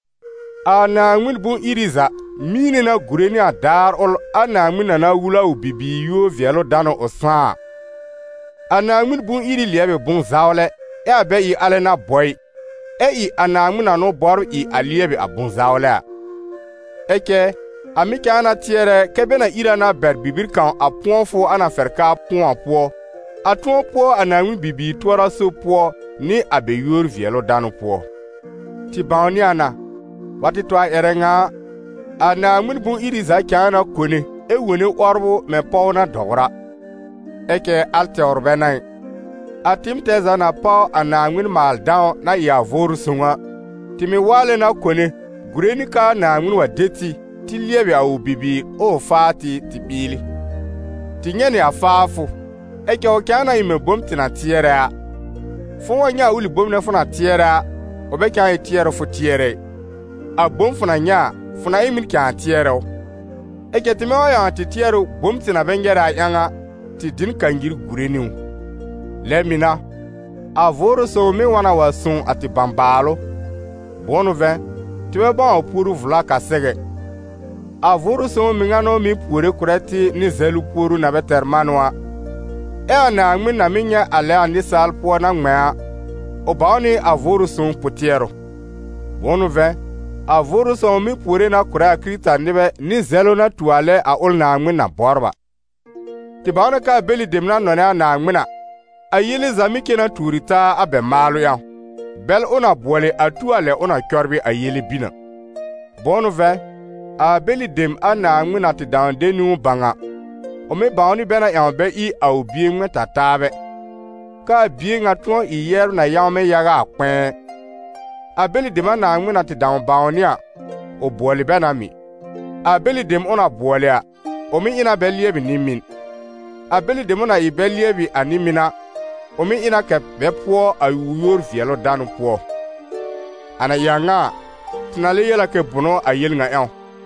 ana ngmin bu iriza mini na gureni a dar ol ana ngmin na wula u bibi yo vielo dano osa ana ngmin bu iri liebe bun zawle e abe i ale na boy e i ana ngmin na no bor i aliebe abun zawle eke amika ana tiere kebe na ira na ber bibir kan aponfo ana ferka pon po aton po ana ngmin bibi tora so po ni abe yor vielo dano po ti bawni ana wati to erenga ana ngmin bu iri za kana kone e woni orbo me pawna dogora eke alte orbenai atim teza na paw ana ngmin mal daw na ya voru sunga timi wale na kone gureni ka na ngmin wa deti ti liebe awu bibi o fati ti bili ti nyene afafu eke o kana ime bom tina tiere a fo wanya uli bom na funa tiere a obe kan tiere fo tiere a bom funa nya funa imin kan tiere o eke timi o ya ti tiere bom tina bengera yanga ti din kangir gureni lemina a voro so me wana wasun ati bambalo bonu ve tiwe ba opuru vula kasege a vuru sõng miŋa no mi puore kurɛti ni zɛlu puoru na bɛ tɛr man wã. Ɛ a Naŋmen na mi nyɛ a lɛ a ninsaal poɔ na ŋmɛ a, o bao ne a vuru sõng pʋtɛɛro. Bõn vɛ, a vuru sõng mi puore na kurɛ a Krista nebɛ ni zɛlo na tu a lɛ a ol Naŋmen na bɔrba. Tɩ bao ne ka a beli dem na nɔne a Naŋmena, a yɩli za mi kena tuuri taa a bɛ maalo yã. Bɛl o na bɔle a tu a lɛ o na kɔrbe a yeli bina. Bõn vɛ, a beli dem a Naŋmena tɩ dãon denu bãŋa, o mi bao ne bɛna yãw bɛ i a o bie ŋmɛ ta taabɛ. Ka a bie ŋa tõog i yɛrb na yãwme yaga a kpɛɛ. A beli dem a Naŋmena tɩ dãon bao ne a, o bɔle bɛna mi. A beli dem o na bɔle a, o mi ina bɛ liebi nimin. A beli dem o na i bɛ liebi a nimina, o mi ina kɛ bɛ poɔ a yuyor viɛlo dano poɔ. Ana yaŋa, tɩ na le yɛla kɛ bõno a yel ŋa yãw.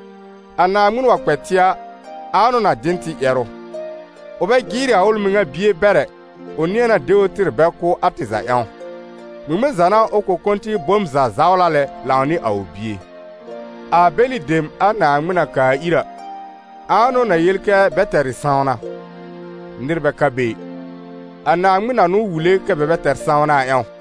A Naŋmen wa kpɛ tɩya, aano na dẽn tɩ ɛro. O bɛ gɩɩrɩ a ol miŋa bie bɛrɛ, o neɛ na deo tɩr bɛ ko a tɩ za yãw. Ŋmɩ zãna o kokõn tɩ bom za zaola lɛ la ne a o bie. A beli dem a Naŋmena ka a ira, aano na yel kɛ bɛ tɛr sãona. Niribɛ ka be, a Naŋmena no wule kɛ bɛ bɛ tɛr sãona a yãw.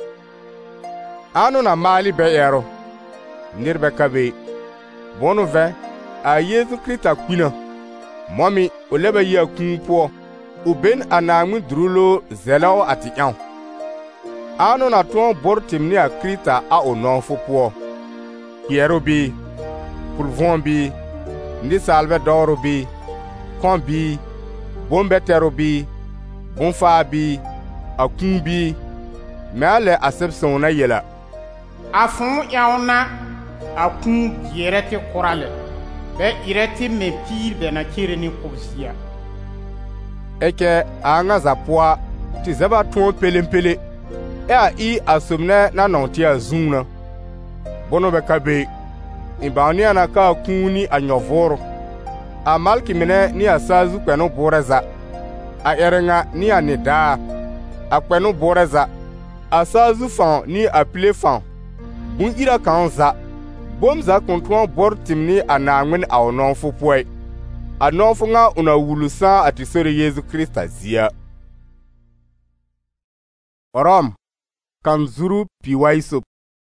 Aano na maali bɛ ɛro. Niribɛ ka be, bõn vɛ, a Yeesu Krista kpina, mɔmi o lɛbɛ yi a kũu poɔ, o ben a Naŋmen durulo zɛlɛo a tɩ yãw. Aano na tõog bor tɩm ne a Krista a o nɔɔfo poɔ. Kɩɛro bɩ, pʋl-võo bɩ, ninsaalbɛ dɔɔro bɩ, kõn bɩ, bõn-bɛ-tɛro bɩ, bõn-faa bɩ, a kũu bɩ, mɛ a lɛ a sɛb-sõng na yela. A fõo yãw na a kũu gɩɛrɛ tɩ kʋralɛ, bɛ ɩrɛ tɩ me piir bɛ na kere ne kobsia. Ɛkɛ a ŋa za pʋa tɩ zɛba tõog pelen-pele, ɛ a ɩ a somnɛ na nɔŋ tɩ a zũu na. Bõn bɛ ka be, n bao neã na ka a kũu ni a nyɔvʋʋro, a malkɩ menɛ ne a saazu kpɛnʋ bʋʋrɛ za, a ɛrɛŋa ne a nɩdaa, a kpɛnʋ bʋʋrɛ za, a saazu fão ne a pile fão, bõn-ira kão za, bom za kõn tõog bor tɩm ne a Naŋmen a o nɔɔfo poɛ. A nɔɔfo ŋa o na wulu sãã a tɩ sore Yeezu Krista zia. Rɔm, kam zuru pi-wa-y-sob.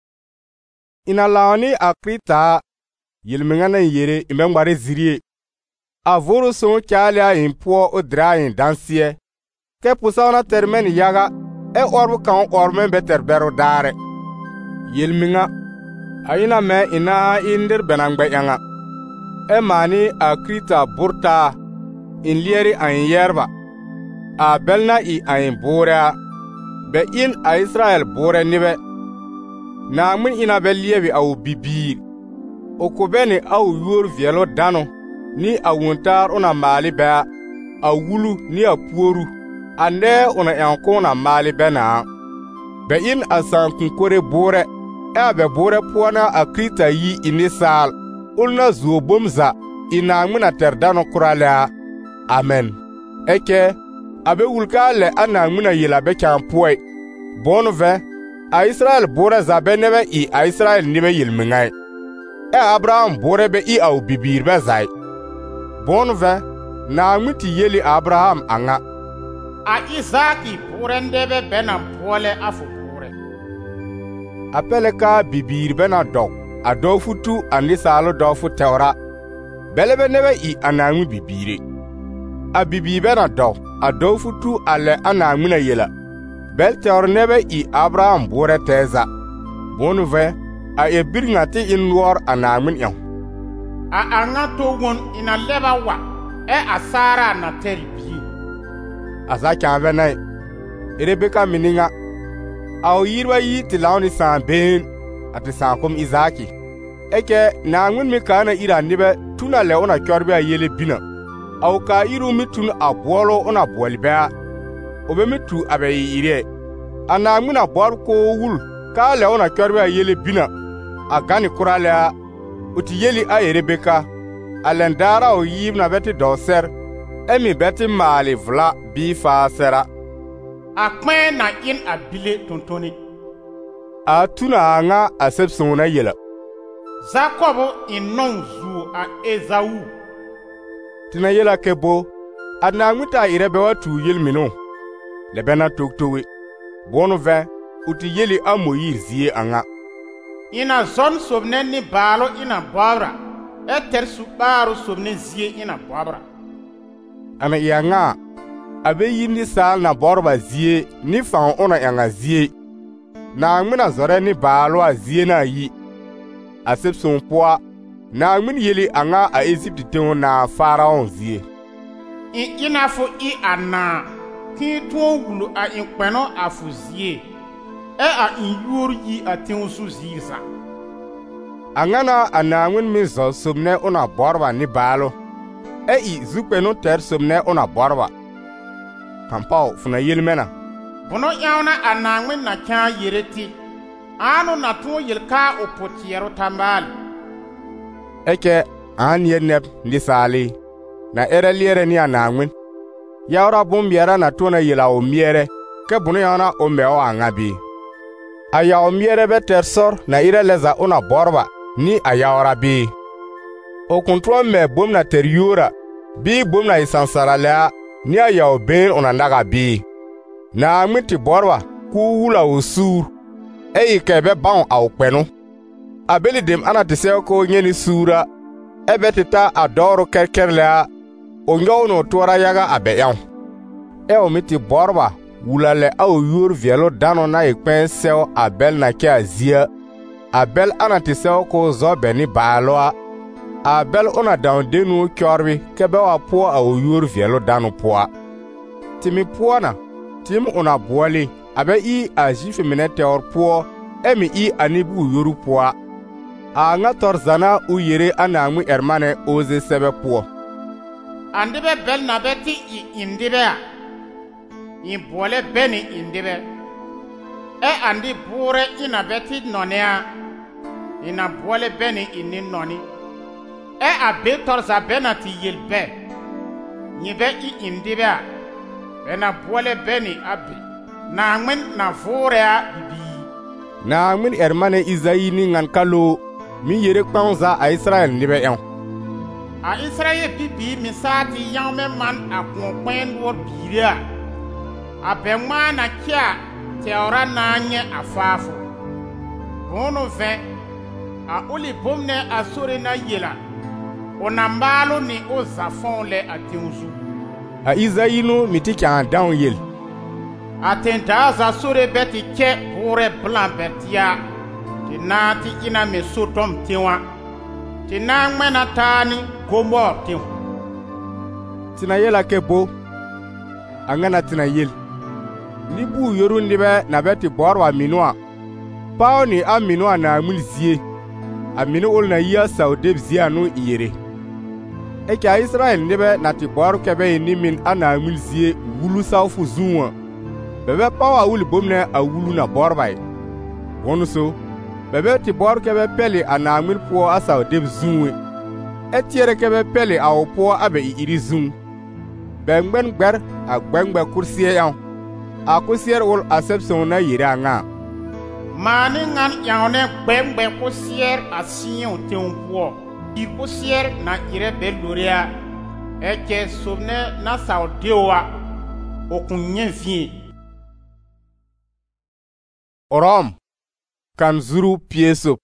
Ina laao ne a Krista yelmeŋa naŋ yere n bɛ ŋmare zirie. A voro sõng kyaale a yen poɔ o dire a yen dãnseɛ, kɛ pʋsao na tɛr mɛn yaga, ɛ ɔrb kão ɔrb mɛn bɛ tɛr bɛro daarɛ. Yelmeŋa, a yina mɛ ina a ɩ ned bɛna ŋgbɛ yãŋa, ɛ maane a Krista bʋrtaa n liɛre a yen yɛrba, a bɛl na ɩ a yen bʋʋrɛ a, bɛ in a Israɛl bʋʋrɛ nebɛ. Naŋmen ina bɛ liebi a o bibiir, o ko bɛ ne a o yuor viɛlo dãno ne a wʋntaar o na maale bɛ a, a wulu ne a puoru, a nɛɛ o na ƴãw kõ na maale bɛ na a. Bɛ in a sãn-kũnkore bʋʋrɛ, ɛ a bɛ bʋʋrɛ poɔ na a Krista yi i ninsaal, ol na zuo bom za i Naŋmena tɛr dãno kʋralɛ a. Amen. Ɛkɛ, a bɛ wul ka a lɛ a Naŋmena yela bɛ kãn poɛ. Bõn vɛ, a Israɛl bʋʋrɛ za bɛ nebɛ ɩ a Israɛl nebɛ yelmeŋa, ɛ Abraham bʋʋrɛ bɛ ɩ a o bibiir bɛ zai. Bõn vɛ, Naŋmen tɩ yeli a Abraham a ŋa: A Izaki bʋʋrɛ nebɛ bɛ na bʋɔlɛ a fo bʋʋrɛ. A pɛlɛ ka bibiir bɛ na dɔg, a dɔɔ futu a ninsaalʋ dɔɔ fu tɛora, bɛlɛ bɛ nebɛ ɩ a Naŋmen bibiire. A bibiir bɛ na dɔg, a dɔɔ futu a lɛ a Naŋmena yela, bɛl tɛor nebɛ ɩ Abraham bʋʋrɛ tɛɛza. Bõn vɛ, a ɛbir ŋa tɩ ɩn noɔr a Naŋmen yãw. A a ŋa to won ina lɛba wa, ɛ a Saara na tɛr bie. A za kãa bɛ nai, Rebeka miniŋa, a o yirba yi tɩ lao ne sãan been, a tɩ sãan kom Izaki. Ɛkɛ Naŋmen mi kaa na ira nebɛ tu na lɛ o na kɔrbe a yele bina, a o kaa iru mi tun a bʋɔlo o na bʋɔl bɛ a, o bɛ mi tu a bɛ yɩ irɛ. A Naŋmen a bɔr koo wul kaa lɛ o na kɔrbe a yele bina, a gane kʋralɛ a, o tɩ yeli a Rebeka, a lɛn daara o yiib na bɛ tɩ dɔɔ sɛr, ɛ mi bɛ tɩ maale vla bii faa sɛra. A kpɛɛ na in a bile tontoni. A tu na a ŋa a sɛb-sõng na yela: Zakob in nɔŋ zuo, wulu a Ezawu. Tina yela kebo, adnaangwita irebe wa tu yel mino. Lebena toktowe. Bono ve, uti yeli a Moïse zie anga. Ina zon sobne ni balo ina bobra. Eter subaru sobne zie ina bobra. Ana yanga, abe yindi sal na borba zie, ni fan ona yanga zie. Na angmina zore ni balo a zie na yi. Asep son poa, na angmin yeli anga a Egypte teon na Pharaon zie. In ina fo i ana, ki tuon wulu a in kweno a fu zie. E a in yur yi a teon su zie sa. Angana anangwin mi zo subne ona borba ni balo. E i zupeno ter subne ona borba. Kampao funa yelmena. Bono yauna anangwin na kya yereti. Ano na tuon yelka o potiero tambali. Eke an yenep ni sali. Na era liere ni anangwin. Yaura bumbiera na tuona yela o miere. Ke bono yauna o meo angabi. Aya o miere be tersor na ire leza ona borba. Ni ayaora bi. O kontro me bom na teriura. Bi bom na isansara lea. Ni ayao ben onandaga bi. Na amiti borwa. Ku wula o sur. E ikebe baon au kwenu. Abeli dem anatise ko nyeni sura. Ebe tita adoro kerker lea. O nyaw no tuara yaga abe yaw. E o miti borwa. Wula le au yur vielo dano na ikpen seo abel na ke azia. Abel anatiseo ko zo beni baaloa. Abel ona down denu kyorbi kebe wa po a oyur vielo danu poa. Timi poa na, tim ona boali, abe i a jifi minete or po, emi i anibu yoru poa. A nga torzana u yere anangmu ermane oze sebe po. Andibe bel na beti i indibe a. I boale beni indibe. E andi bure ina beti nonea. Ina boale beni ini noni. E a be torza bena ti yelbe. Nibe i indibe a. Bena boale beni abi. Na angmen na vore a bibi. Na angmen ermane Isaïe ni ngan kalo. Mi yere kwanza a Israel nibe yon. A Israel bibi misati yang me man a kwen wor biria. A be na kia teora na nye afafu. Bono ve. A uli bomne asore na yela. Onambalo ni o zafon le atinzu. A Isaïe no mitiki an down yel. Atenda za sore beti ke bure blanc betia. Tinati ina me sotom tiwa. Tinang mena tani gomor tiwa. Tina yela kebo. Angana tina yel. Nibu yoru nibe na beti borwa minua. Pao ni a minua na amulzie. Aminu ol na iya saudeb zia no iyere. Eke a Israel nibe na ti bor kebe ni min ana amulzie wulu saufu zuwa. Bebe pawa uli bomne a wulu na borbay. Wonu so, bebe ti bor kebe peli ana amul po a saudeb zuwe. Etiere kebe peli a opo abe i iri zun. Bengben gber a gbengbe kursiye yan. A kursiyer ol asepson na yere anga. Mani ngan yaone gbengbe kusier asiyon teunpuo. I kusier na ire beluria. Eke sobne na saudewa. Okunye vie. Orom. Kan zuru pieso.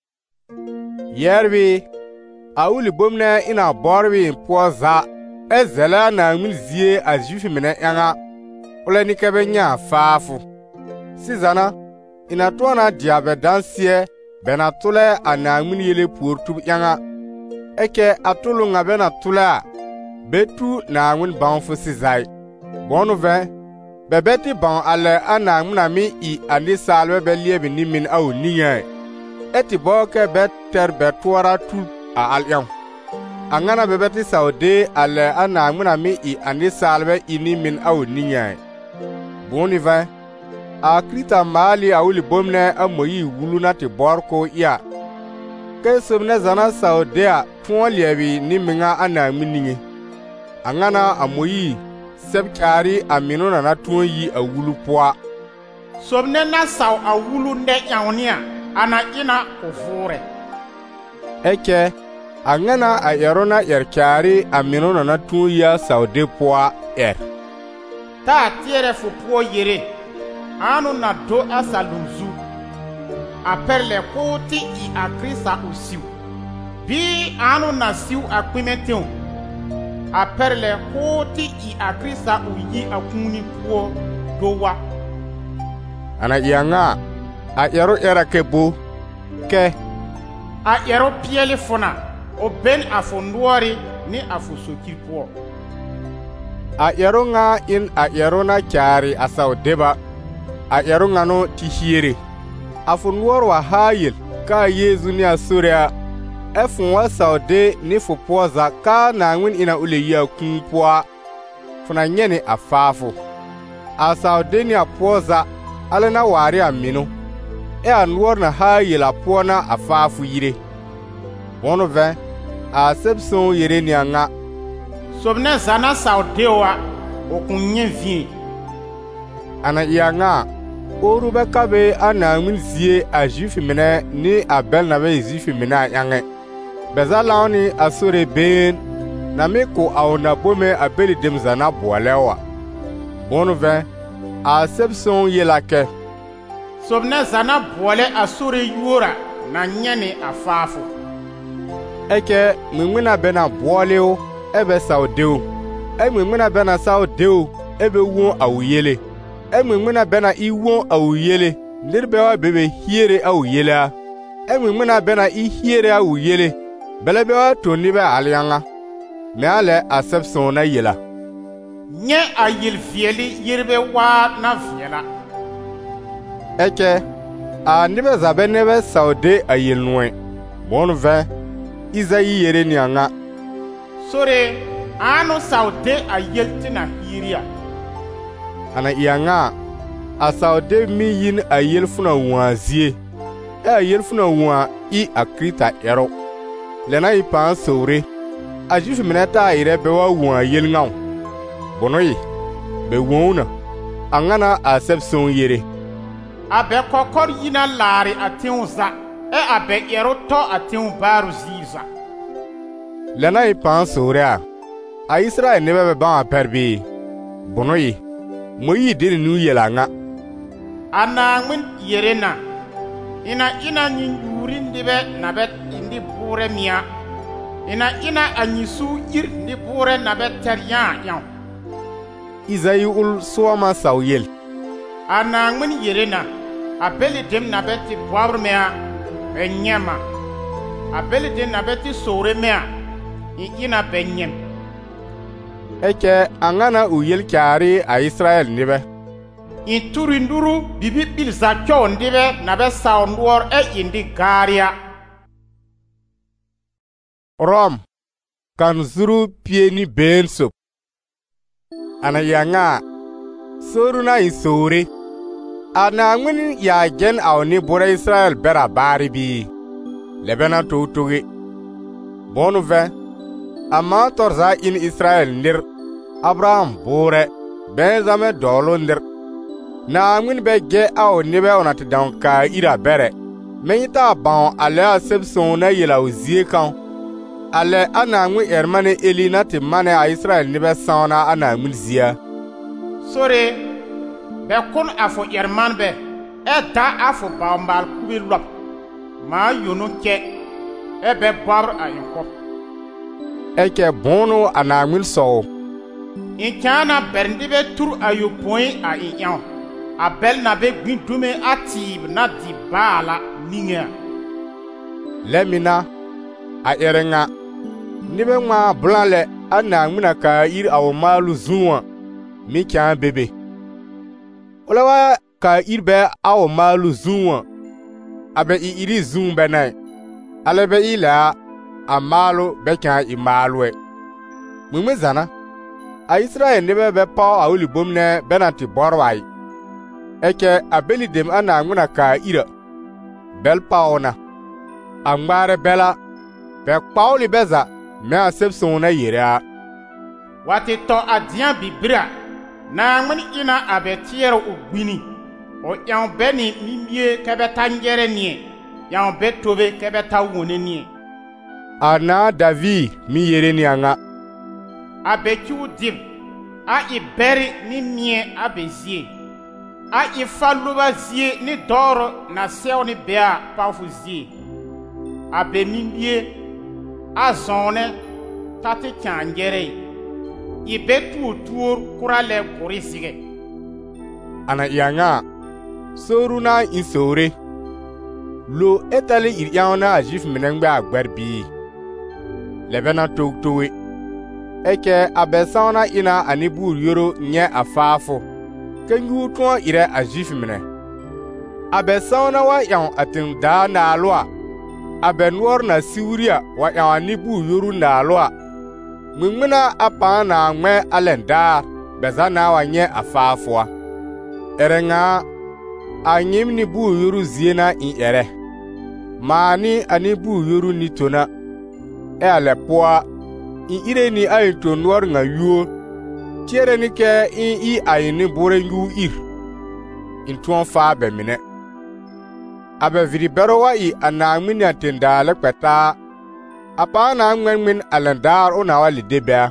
Yerbi. Auli bomne ina borbi po za. Ezela na ngilzie a jufi mene yanga. Ole ni kebe nya faafu. Sizana. Ina tuana diabe dansie bena tule anangmini yele purtu yanga. Eke atulu nga bena tula betu na angmin banfu sizai. Bonu ve bebeti ban ale anangmina mi i andi salwe be liebe ni min au niye. Eti boke bet ter betuara tu a alyam. Angana bebeti saude ale anangmina mi i andi salwe ini min au niye. Bonu ve a krita mali a uli bomne a moyi wulu na ti borko ya. Ke subne zana saudea tuon liebi ni minga ana miningi. Angana a moyi sebkari a minuna na tuon yi a wulu poa. Subne na saw a wulu nde yawnia ana ina ufure. Eke Angana a erona erkari a minona na tuya saude poa er. Ta tiere fu po yere. Anu na do asalunzu. A perle koti i a krisa usiu. Bi anu na siu a kwimetion. A perle koti i a krisa uyi a kuni po dowa. Ana yanga a ero era kebo ke a ero piele fona o ben afonduari ni afusokir po. A ero nga in a ero na kyari asaw deba a ero nga no tihiere afonduar wa hayil ka Yezu ni asuria efun wa saude ni fupoza ka na ngwin ina uleya kunpoa funa nyene afafu a saude ni apoza alena wari amino e anwar na hayil apona afafu yire wono ve a sebson yere ni anga sobne zana saudewa okunye vi ana yanga oru be kabe ana ngin zie a juif mena ni abel na be juif mena yange bezalawni asore ben na meko awna bome abeli dem zana boalewa wono ve a sebson yelake sobne zana boale asore yura na nyane afafu eke mwimwina bena boaleo ebe saudeu e mwimwina bena saudeu ebe won awuyele e mwimwina bena iwon awuyele ndirbe wa bebe hiere awuyele e mwimwina bena i hiere awuyele belebe wa toni be alianga me ale asepson na yela nye ayil fieli yirbe wa na fiela eke a nibe zabe nebe saude ayil nwe bon ve Isaïe yere ni anga sore anu saude ayil tina hiria ana ianga a saude mi yin ayil funa wazie e ayil funa wa i akrita ero lena i pan sore a juif mineta ire be wa wa yel ngaw bonoyi be wona angana a sepson yere abe kokor yina lari atinza e abe ero to atin baru ziza lena i pan sore a a Israel ne be ba perbi bonoyi moyi deni nu yelanga ana ngin yerena ina ina nyuri ndibe nabe indi bure mia ina ina anyisu yir ndi bure nabe terya yan Isaïe ul suama sawyel ana ngin yerena abeli dem nabe ti bure mia benyama abeli dem nabe ti sore mia ina benyem eke angana uyel kyari a Israel nibe in turi nduru bibi bilza kyo ndibe nabe sawnduor e indi garia Rom kan zuru pieni benso ana yanga soru na isore ana ngwin ya gen awni bora Israel bera bari bi lebena totoge bonu ve amma torza in Israel nir Abraham bore Benjamin dolo ndir na ngwin be ge aw nibe onati dan ka ira bere menyita ban ale asepson na yela ozie kan ale ana ngwi ermane elina ti mane a Israel nibe sauna ana ngwin zia sore be kun afo yerman be e da afo bambal kubi lop ma yunu ke e be bar ayko eke bono ana ngwin so Inkana berndibe tur ayo point a inyan. Abel na be gwindume atib na di bala ninga. Lemina a erenga. Nibe ngwa blanle ana ngwina ka ir awo malu zuwa. Mi kyan bebe. Olawa ka ir be awo malu zuwa. Abe i iri zuwa benay. Alebe ila a malu be kyan i malwe. Mwime zana. A Israel nebe be pa awuli bomne benati borwai eke abeli dem ana nguna ka ira bel paona angmare bela be pauli beza me asepson na yera wati to adian bibira na ngmani ina abetiero ugbini o yan beni mimie kebe tangere nie yan betobe kebe tawone nie Ana David mi yere ni anga. Abe kiu dim. A i beri ni mie abe zie. A i faluba zie ni doro na sew ni bea pafu zie. Abe mimbie. A zone tate kyangere. I betu tour kurale kurisige. Ana yanga. Soruna insore. Lo etale ir yaona ajif menengbe agberbi. Lebena tok towe. Eke abesana ina anibu yoro nye afafo. Kenyu tuan ire ajif mene. Abesana wa yang atin da na alwa. Abenwar na siwuria wa yang anibu yoro na alwa. Mungmena apa na ngwe alendar. Bezana wa nye afafo. Erenga anyim ni bu yoro ziena in ere. Mani anibu yoro ni tona. E alepoa. In ire ni ay to noir nga yuo. Tiere ni ke in i ay ni bore yu ir. In tuan fa be mine. Abe viri bero wa i anangmini atenda le kweta. Apa na ngwenmin alendar o na wali debe.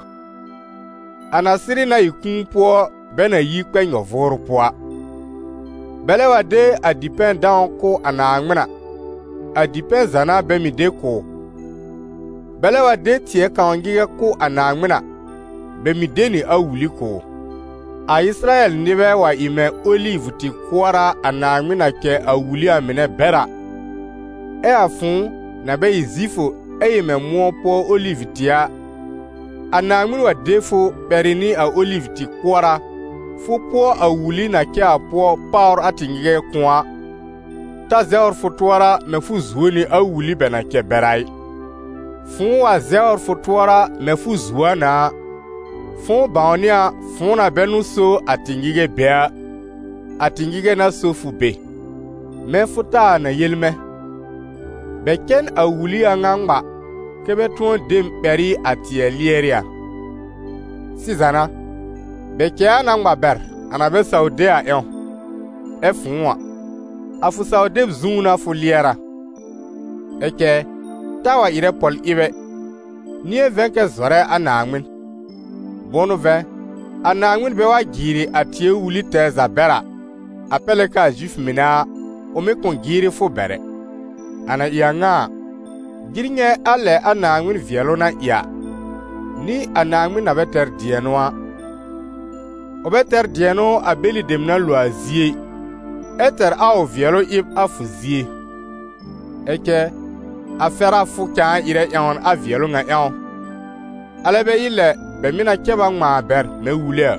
Anasiri na ikun po bena yi kwen yovoro poa. Bele wa de adipen dan ko anangmina. Adipen zana be mi de ko. Bele wa de tie kangiga ko anangmina. Be mi de ni awuli ko. A Israel nibe wa ime olive ti kwara anangmina ke awuli amine bera. E afun na be izifo e ime muopo olive tia. Anangmina wa defo berini a olive ti kwara. Fu po awuli na ke apo paur atingige kwa. Ta zeor futwara me fu zuoni awuli bena ke berai. Fun wa zeor futwara me fu zuana. Fun baonia fun na benu so atingige bea. Atingige na so fu be. Me futa na yelme. Beken awuli angangba. Kebe tuon dem peri atie lieria. Sizana. Bekia nangba ber. Anabe saudea yon. E funwa. Afu saude zuna fu liera. Eke. Tawa ire pol ibe. Nye venke zore anangmin. Bono ve. Anangmin bewa giri atie wuli teza bera. Apele ka jif mina. Ome kon giri fu bere. Ana iya nga. Giri nye ale anangmin vielo na iya. Ni anangmin na beter dienwa. Obeter dieno abeli demna loazie. Eter a vielo ib afuzie. Eke. Afera fu kan ire yon a vielo nga yon. Alebe ile be mina keba ngma ber me wule.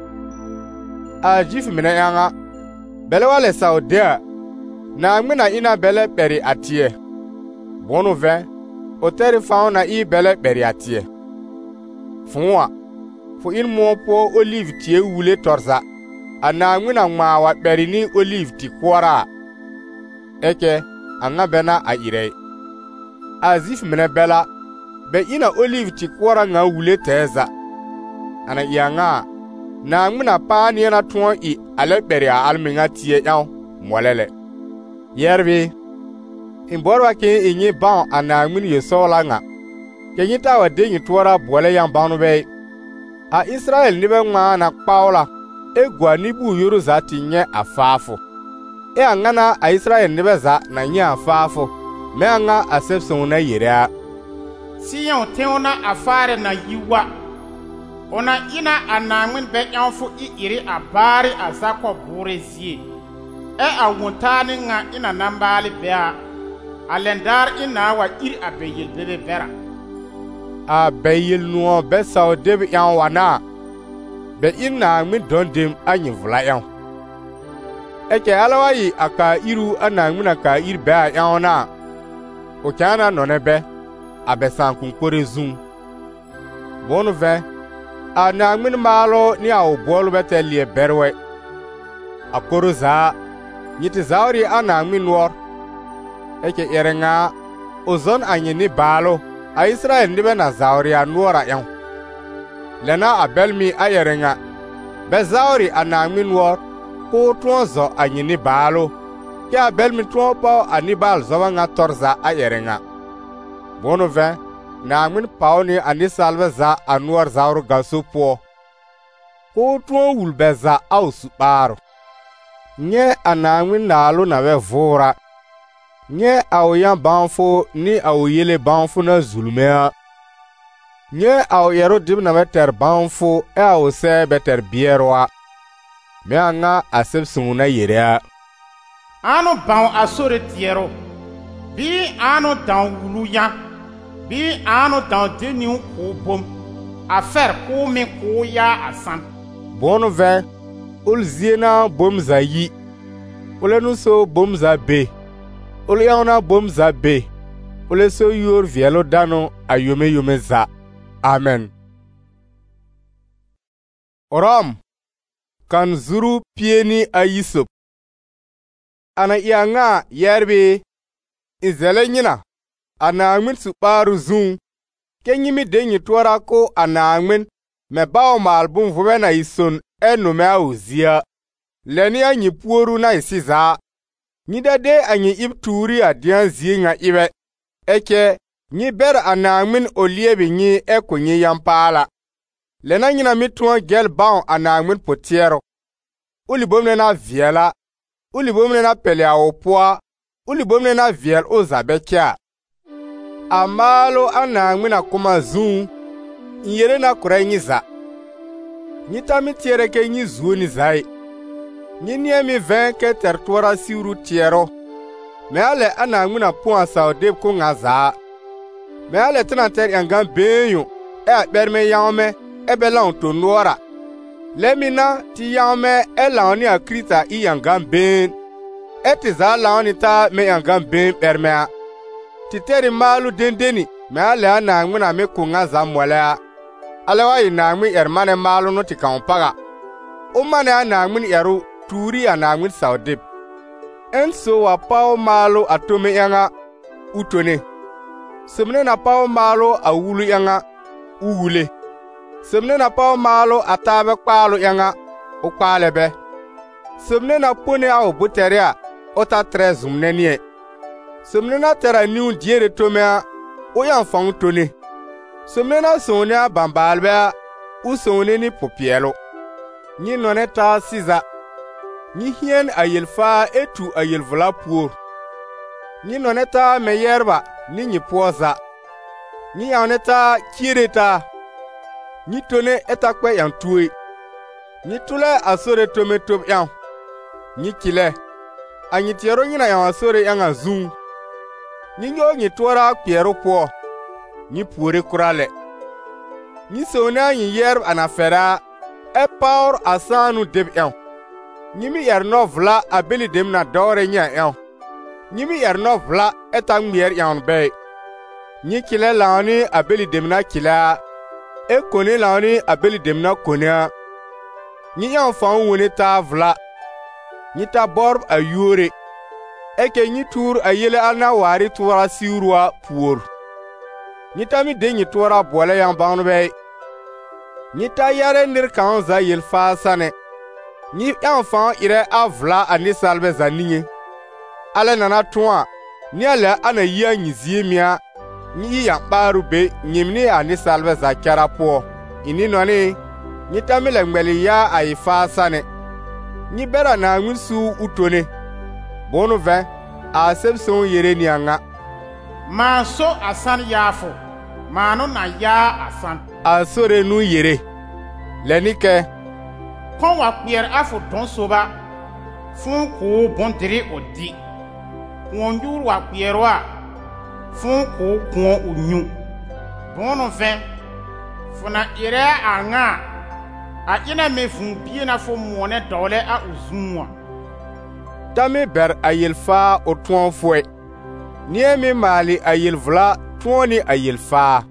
A jif mina yanga. Bele wale saudea. Na ngmina ina bele peri atie. Bono ve. Oteri fauna i bele peri atie. Funwa. Fu in muopo olive tie wule torza. Ana ngmina ngma wa peri ni olive ti kwara. Eke. Anga bena a ire. Azif mene bela. Be ina olive ti kwara nga wule teza. Ana yanga. Na ngmina pa ni na tuon i ale peri a alminga tie yaw. Mwalele. Yerbi. Imborwa ke inye ban ana ngmini yesola nga. Ke nyita wa dengi tuwara bwale yang banu be. A Israel nibe ngma na kpaula. E gwa nibu yoro za ti nye afafo. E angana a Israel nibe za na nye afafo. Me anga asepson na yera. Siyon teona afare na yiwa. Ona ina anangmin be yanfu i iri abari azakwa burezie. E awuntani nga ina nambali bea. Alendar ina wa iri abeyel bebe bera. Abeyel nuo be sao debi yan wana. Be ina ngmin dondim anyi vla yan. Eke alawayi aka iru anangmin aka iri bea yan wana. Okana nonebe. Abesan kunkore zoom. Bono ve. Anangmin malo ni a obolo bete liye berwe. Akoro za. Nyiti zauri anangmin war. Eke erenga. Ozon anye ni balo. A Israel nibe na zauri anuora yan. Lena abelmi a erenga. Be zauri anangmin war. Ko tuonzo anye ni balo. Ke abelmi tuon pa anibal zawa nga torza a erenga. Bono ve. Naangmin pauni ani salve za anuar zauru gaso po. Ko tuon wulbe za au suparo. Nye anaangmin nalu na we vora. Nye au yan banfo ni au yele banfo na zulmea. Nye au yero dim na we ter banfo e au se beter bierwa. Me anga asep sunguna yerea. Ano ban asore tiero. Bi ano dan wulu ya. Bi ano dan deni ko bom. Affaire ko me ko ya asan. Bono ve ul ziena bom za yi. Ule nu so bom za be. Ule yauna bom za be. Ule so yor vielo dano ayome yome za. Amen. Oram kan zuru pieni ayisop. Ana ianga yerbe izele nyina. Anaangmin suparu zung. Kenyimi denyi tuara ko anaangmin me bao malbum vuwe na ison enu me auzia. Leni anyi puoru na isiza. Nida de anyi ib turi adian zi nga iwe. Eke nyi ber anaangmin oliebi nyi eko nyi yampala. Lena nyina mituan gel bao anaangmin potiero. Uli bomne na viela. Uli bomne na pele a opoa. Uli bomne na viel o zabekia. Amalo anaangmin akuma zung. Nyere na kura nyi za. Nyi tami tiere ke nyi zuo ni zai. Nyi nie mi ven ke tertuara siuru tiero. Me ale anaangmin apua saudeb ko nga za. Me ale tena ter yangan benyo. E akberme yaume ebe la onto nuora. Lemina ti yaume e laoni a krita i yangan ben. E ti za laoni ta me yangan ben permea. Ti teri malu dendeni me ale anaangmin a me ko nga za mwelea. Alewa inaangmin ermane malu no ti kampaga. Umane anaangmin eru turi anaangmin saudib. Enso wa pao malu atome yanga utone. Semne na pao malu a wulu yanga uwule. Semne na pao malu atabe kpalu yanga ukpalebe. Semne na pone a obuteria ota tre zumne nie. Semne na tera niu diere tomea o yan fang tone. Semne na sone a bambalbe u sone ni popielo. Nyi none ta siza. Nyi hien a yelfa etu a yelvla puor. Nyi noneta me yerba ni nyi poza. Nyi yaoneta kireta. Nyi tone etakwe yang tue. Nyi tule asore tome top yang. Nyi kile. A nyi tiero nyina yang asore yang azung. Nyi nyo nyi tuara piero po. Nyi puore kurale. Nyi sona nyi yerb anafera. E paur asanu deb yang. Nyimi yer no vla abeli dem na dore nya yan. Nyimi yer no vla eta ngmier yan be. Nyi kile laani abeli dem na kila. E kone laani abeli dem na kone. Nyi yan fan wone ta vla. Nyi ta borb a yore. Eke nyi tur a yele ana wari tuwara siurwa puor. Nyi ta mi de nyi tuwara bole yan banu be. Nyi ta yare nir kan za yel fa sane. Ni enfant ire avla ani salbe zaninye. Ale nana tuwa. Ni ale ana yia nyizie mia. Ni ya baru be nyimni ani salbe za kera po. Ini noni. Ni tamile ngweli ya aifa sane. Ni bera na ngunsu utone. Bono ve. Asep son yere ni anga. Ma so asan yafo. Mano na ya asan. Asore nu yere. Lenike. Kon wa kpier afo don soba fun ko bondiri odi won yur wa kpier wa fun ko kon onyu bono ven funa ire anga a ina me fun bie na fo mone dole a uzunwa Dame ber ayelfa o tuon fwe niemi mali ayelvla tuoni ayelfa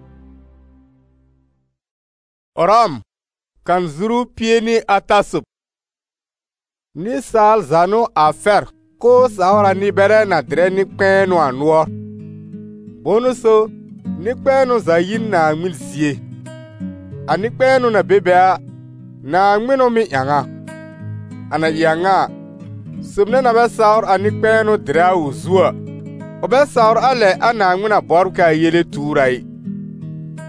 Oram kan zuru pieni atasup. Ni sal zano afer ko saora ni bere na dre ni kpenu anuo. Bonuso ni kpenu za yin na angmil zie. A ni kpenu na bebea na angmino mi yanga. Ana yanga subne na be saor a ni kpenu dre a uzua. O be saor ale a na angmina borka yele turai.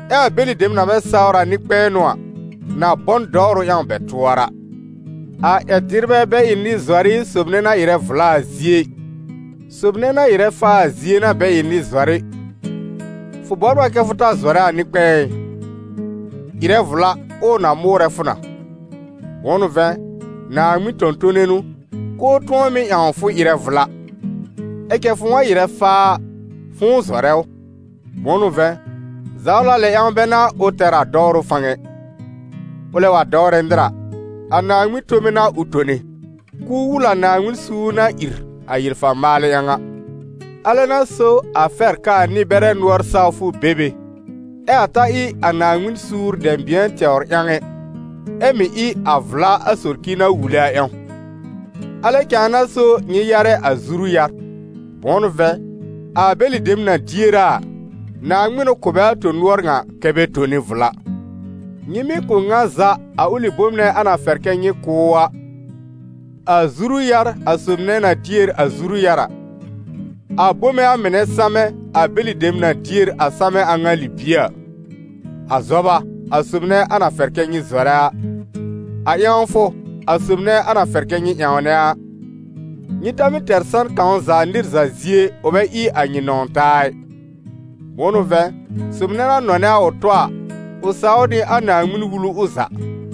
e a beli dem na be saura ni kpenua na bon doro yang betuara a edirbe be ini zwari subne na ire vla zie subne na ire fa zie na be ini zwari fu borwa ke futa zwara ni kpe ire vla o na more funa wonu ve na mi tontonenu ko to mi yan fu ire vla e ke fu wa ire fa fu zwara wonu ve zawla le yan bena o tera doro fange ole wa dore ndra ana mi to mena utone ku wula na ngul suna ir ayil fa male yanga alena so affaire ka ni bere noir safu bebe e ata i ana ngul sur dem bien teor yange e mi i avla asorkina wula yan ale kana so ni yare azuru yar bon ve a beli dem na diera na ngmino koba to noir nga kebe to ni vla nyimi ko ngaza a uli bomne ana ferke nyi kowa azuru yar asumne na dier azuru yara a bome amene same a beli dem na dier asame angali bia azoba asumne ana ferke nyi zora a yanfo asumne ana ferke nyi yawnea nyi tami tersan kan za ndir za zie obe i anyi nontai wonu ve sumne na none a otwa usaudi ana ngmin wulu uza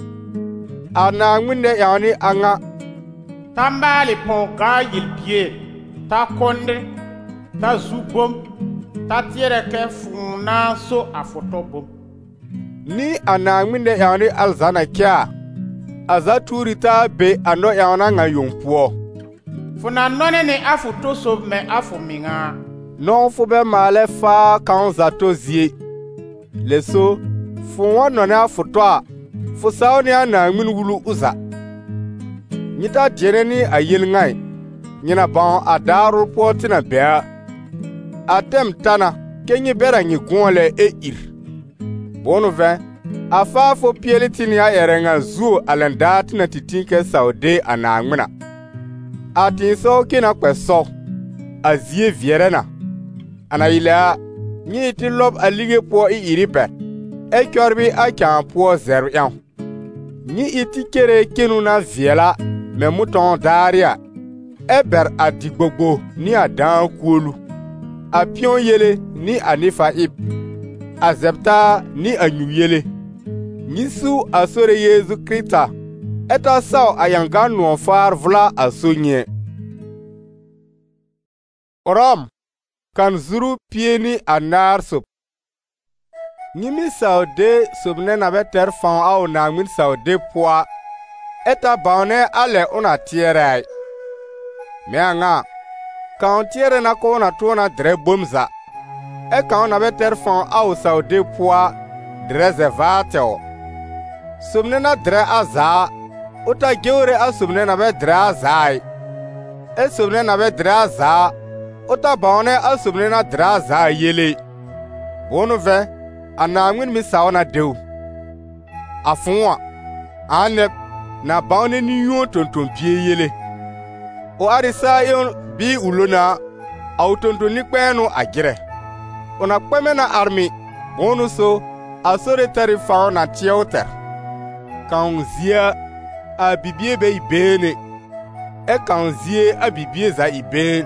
ana ngmin ne yani anga tambali pon ga yilpie ta konde ta zubom ta tiere ke funa so afotobom ni ana ngmin ne yani alzana kya azaturi ta be ano yana nga yompuo funa none ne afoto so me afominga non fu be male fa kan zato zie leso fu wono na foto a fu sauni ana ngmin wulu uza nyita diene ni ayel ngai nyina ban adaru potina bea atem tana kenyi bera nyi gwole e ir bonu ve afa fo pielitini ya erenga zu alendati na titinke saude ana ngmina ati so kina kweso azie vierena ana ila nyi ti lob alige po i iripe e kyorbi a kan po zero yan nyi iti kere kenu na viela me muton daria e ber adigbogbo ni adan kuolu a pion yele ni anifa ib azepta ni anyu yele nyisu asore Yesu Krista eta sao ayanga no far vla asonye oram kan zuru pieni anar sup Nimi saude subne na beter fan au na ngmin saude poa eta baune ale una tiere meanga kan tiere na ko na to na dre bomza e kan na beter fan au saude poa drezevateo subne na dre aza uta geure a subne na be dre azai e subne na be dre aza uta baune a subne na dre aza yele bonu ve ana ngin mi sawana deu afunwa anep na baune ni yon tonton pie yele o arisa yon bi ulona au tonton ni kwenu agire ona kweme na armi bonu so asore tarifa na tioter kan zia a bibie be ibene e kan zie a bibie za iben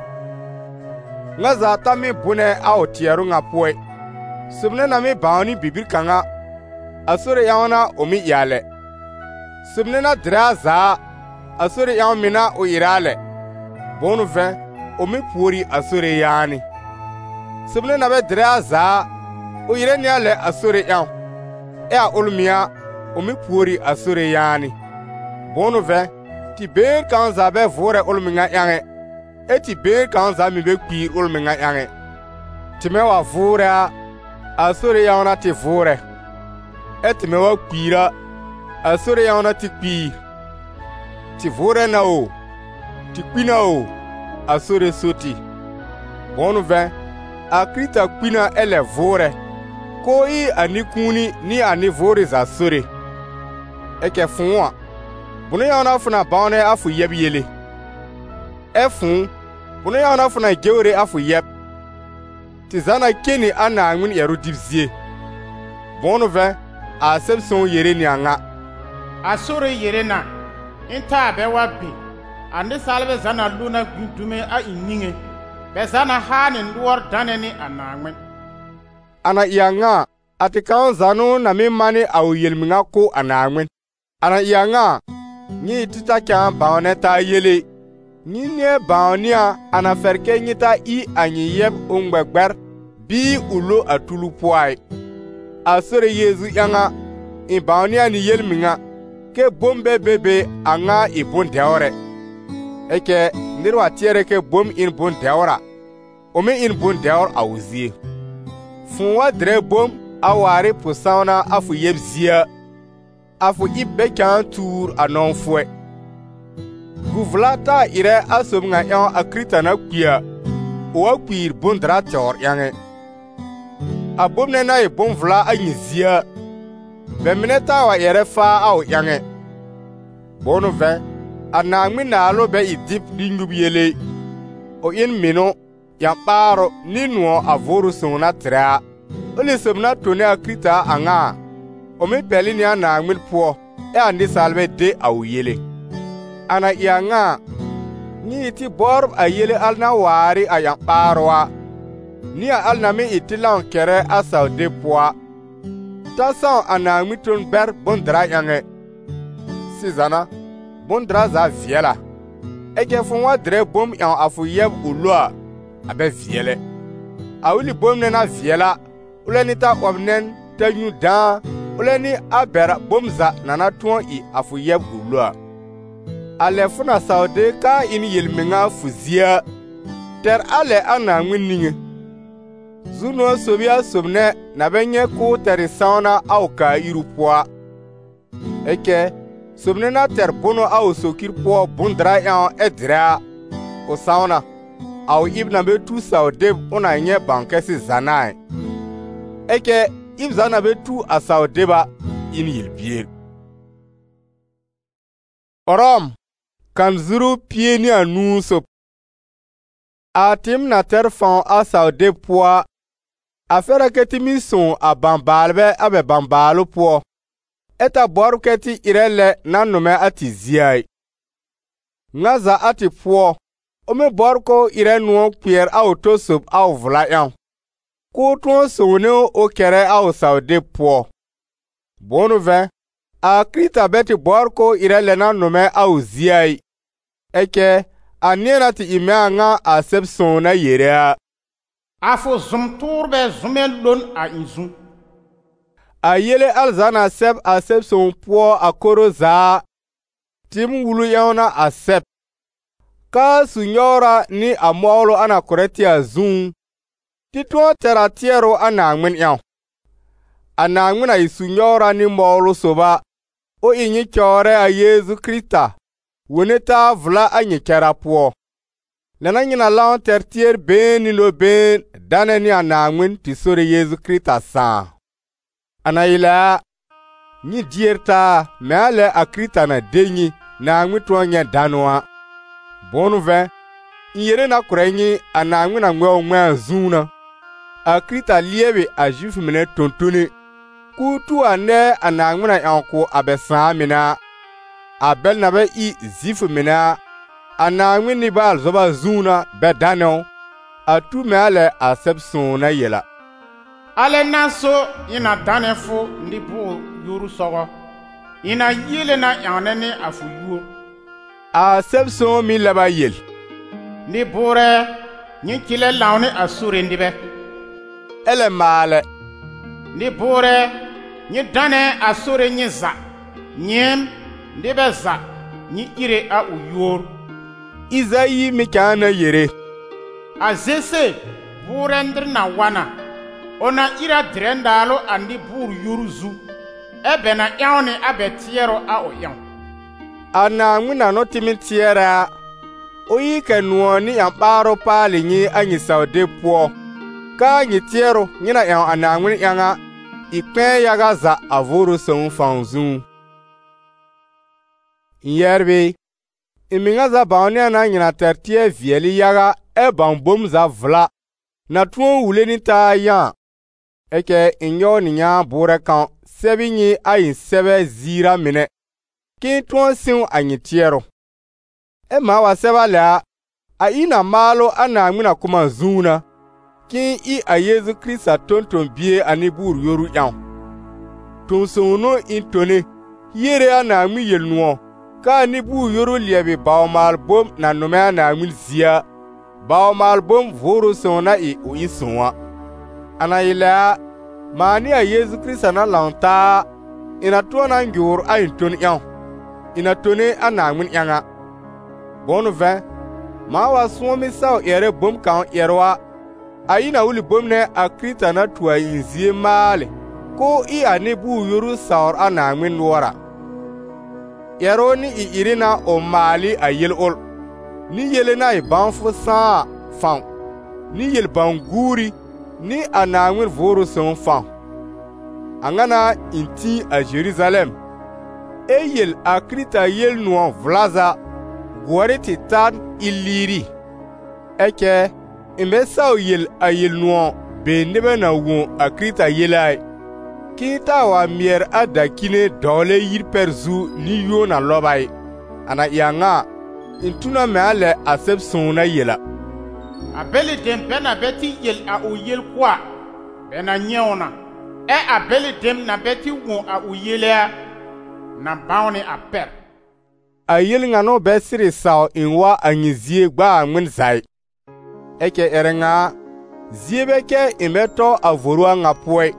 ngaza tami bune au tieru ngapoe subne na mi bauni bibir kanga asore yawana omi yale subne na draza asore yaw mina o irale bonu ve omi puri asore yani subne na be draza o ireni ale asore yaw e a olmia omi puri asore yani bonu ve ti ber kan za be vore olminga yange e ti ber kan za mi be kwi olminga yange ti me wa vore asore yauna ti vore et me wa kwira asore yauna ti kwi ti vore na o ti kwina o asore soti bonu ve akrita kwina ele vore ko i anikuni ni ani vore za sore eke funwa bunu yauna funa baune afu yebiyele efun bunu yauna funa geure afu yeb ti zana keni ana ngmin yeru dibzie Bonu vẽ a seb sõng yere nianga. A sore yere na in taa bɛ wa be a ninsaalbɛ zana luna gbidume a i niŋe bɛ zana haa ne noɔre dane ne a Naaŋmen. Ana ianga a tɩ kaõ zãnu na me mane a o yelmiŋa ko a Naaŋmen. Ana ianga yẽ tɩ t'a kãa bãonẽ t'a yele. Yẽ ne bãonẽa ana fɛrke yẽ t'a i a yẽ yɛb o ŋmɛgbɛr bɩ o lo a tulu pʋa. A sore Yeezu yãnga n bãonẽa ne yelmiŋa ke bom bɛ be be a ŋa y bõn-dɛoorɛ. Ɛkɛ nirba tɩɛrɛ ke bom ĩn bõn-dɛoora, o me ĩn bõn-dɛoor a o zie. Fõo wa dirɛ bom a waare pʋ-sãoona a fo yɛb zia, a fo ib bɛ kãa tuur a nɔɔfʋɛ. Gu-vla t'a ɩrɛ a sobŋa yãw a Kirita na kpia, o wa kpiir bõn-dɩra tɛoor yãngẽ. A bomne na y bõn-vla a yẽ zia, bɛ mine t'a wa yɛrɛ faa a o yãngẽ. Bonu vẽ, a Naaŋmen naalo bɛ y dɩb dɩ yũb yele, o ɩn mino, yãmɓaaro ne noɔ a Vʋʋrʋ Sõng na tɩrɛ a. O le sob na tone a Kirita a ŋa, o me pɛlɩ ne a Naaŋmen poɔ, ɛ a ninsaalbɛ de a o yele. Ana y a ŋa, yẽ tɩ bɔrb a yele al na waare a yãmɓaaro a, ne a al na me y tɩ laõ kɛrɛ a sao-deb pʋa. T'a são a Naaŋmen tõnd bɛr bõn-dɩra yãngẽ. Sɩzana, bõn-dɩra za vɩɛla. Ɛkɛ fõ wa dirɛ bom yãw a fo yɛb o loa, a bɛ vɩɛlɛ. A wuli bom ne na vɩɛla, o la ne t'a ɔb nɛn t'a yũ dãa, o la ne a bɛra bom za na na tõog y a fo yɛb o loa. A lɛ fo na sao-de k'a ɩn yelmiŋa fo zia, tɛr a lɛ a Naaŋmen niŋe. Zu-noog sobi a sobnɛ na bɛ yẽ k'o tɛr y sãoona a o kaa-iru pʋa. Ɛkɛ, sobne na tɛr bõno a o sokir pʋɔ bõn-dɩra yãw ɛ dɩrɛ a, o sãoona, a o ib na be tu sao-deb o na yẽ bãn-kɛsɩ zanae. Ɛkɛ, ib za na be tu a sao-deba ɩn yel-bier. Rom, kan zuru pie ne a nuu sop. A tɩm na tɛr fão a sao-deb pʋa, a fɛra ke tɩ mi sõo a bãn-baalbɛ a bɛ bãn-baalo pʋɔ, ɛ t'a bɔrb kɛ tɩ ɩrɛ lɛ na nomɛ a tɩ ziae. Ŋa za a tɩ pʋɔ, o me bɔrb ko ɩrɛ noɔ kpeɛr a o to sob a o vla yãw, k'o tõog sõng ne o kɛrɛ a o sao-deb pʋɔ. Bõonu vẽ, a Kirita bɛ tɩ bɔrb ko ɩrɛ lɛ na nomɛ a o ziae. Ɛkɛ, a neera tɩ y me a ŋa a seb sõng na yere a. A fo zum-tʋʋrbɛ zʋmɛ lon a ĩ zu. A yele al za na sɛb a seb sõng pʋɔ a koro zaa, tɩm wulu yãw na a sɛb. Ka su-yãoora ne a mɔglo a na korɛ tɩ a zũu, tɩ tõog tɛr a tɩɛro a Naaŋmen yãw. A Naaŋmen a y su-yãoora ne mɔglo soba, o y yẽ kyaoorɛ a Yeezu Kirista, wone t'a vla a yẽ kɛra pʋɔ. La na yẽ na laõ tɛr tɩɛr been ne no-been dãnɛ ne a Naaŋmen tɩ sore Yeezu Kirista sãam. A na yɩlɛ a, yẽ dier taa me a lɛ a Kirita na de yẽ Naaŋmen tõog yẽ dãno wã. Bõonu vẽ, n yere na korɛ yẽ a Naaŋmen na ŋmɛ o ŋmɛ a zũunã. A Kirita liebe a Zuif mine tʋntʋne, k'o tu a nɛ a Naaŋmen na yãw ko a bɛ sãã mine, a bɛl na bɛ i Zuif mine a, a Naaŋmen nibaal zɔba zũunã bɛ dãnɛo, a tu me a lɛ a sɛb sõong na yela. Ale na so yẽ na dãnɛ fo ne bʋʋr yʋʋr sɔgɔ, yẽ na yɩɩle na yãwnɛ ne a fo yuor. A sɛb sõong mi lɛba yel: ne bʋʋrɛ yẽ kɩlɛ laõ ne a sore nebɛ. Ɛlɛ maalɛ. Ne bʋʋrɛ yẽ dãnɛ a sore yẽ za, yẽem nebɛ za yẽ ire a o yuor. Izayi mi kãa na yere: a zese bʋʋrɛ ndr na wana, o na ira dɩrɛndaalo a ne bʋʋr yʋʋr zu, ɛ bɛ na yãw ne a bɛ tɩɛro a o yãw. A Naaŋmen na no tɩ me tɩɛrɛ a, o yi kɛ noɔ ne yãmɓaaro paale yẽ a yẽ sao-deb pʋɔ, ka yẽ tɩɛro yẽ na yãw a Naaŋmen yãnga, y kpɛɛ yaga za a Vʋʋrʋ Sõng fãw zũu. N yɛrbe, y miŋa za bãonẽa na yẽ na tɛr tɩɛ vɩɛlɩ yaga ɛ bãn bom za vla, na tõog wule ne taa yã. eke inyo ninya bure kan sebi nyi ayin sebe zira mine kin tuon sin anyi tiero e ma wa seba la a ina malo ana ngina kuma zuna kin i a Yesu Krista tonton bie ani bur yoru yan ton sono intone yere ana ngmi yelnuo ka ni bu yoru liebe bawmal bom na nome ana ngmi zia bawmal bom voro sona i o isonwa ana ila mani a Yesu Krista na lanta ina tuona ngur ayin ton yan ina tone ana ngmi yanga bonu ve ma wa suomi saw ere bom kan yerwa ayina wuli bom ne a Krista na tuwa inzie male ko i ani bu yoru saur ana ngmin wora yero ni i irina o mali a yel ol ni yele na i banfu sa fan ni yel banguri ni ana ngmin voru son fan angana inti a Jerusalem e yel a Krista yel nuan vlaza gwari ti tan iliri eke imbe saw yel a yel nuan be nebe na won a Krista yelai kita wa mier ada kine dole yir perzu ni yo na lobai ana yanga intuna me ale asep sona yela abeli dem bena beti yel a o yel kwa bena nyeona e abeli dem na beti won a o yelea na bauni a per a yel ngano be siri saw inwa anyizie gba ngmin zai eke erenga ziebeke imeto avorua ngapoi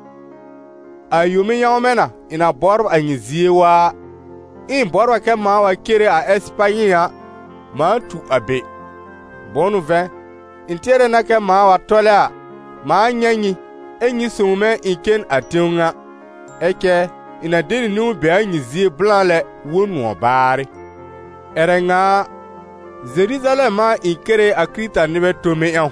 ayumi yaumena ina borb anyizie wa in borba ke ma wa kere a Espanya ma tu abe bonu ve intere na ke ma wa tola ma nyanyi enyi sume iken atunga eke ina deni nu be anyizie blanle wonu obare erenga Jerusalem ma ikere a Krista nibe tome yan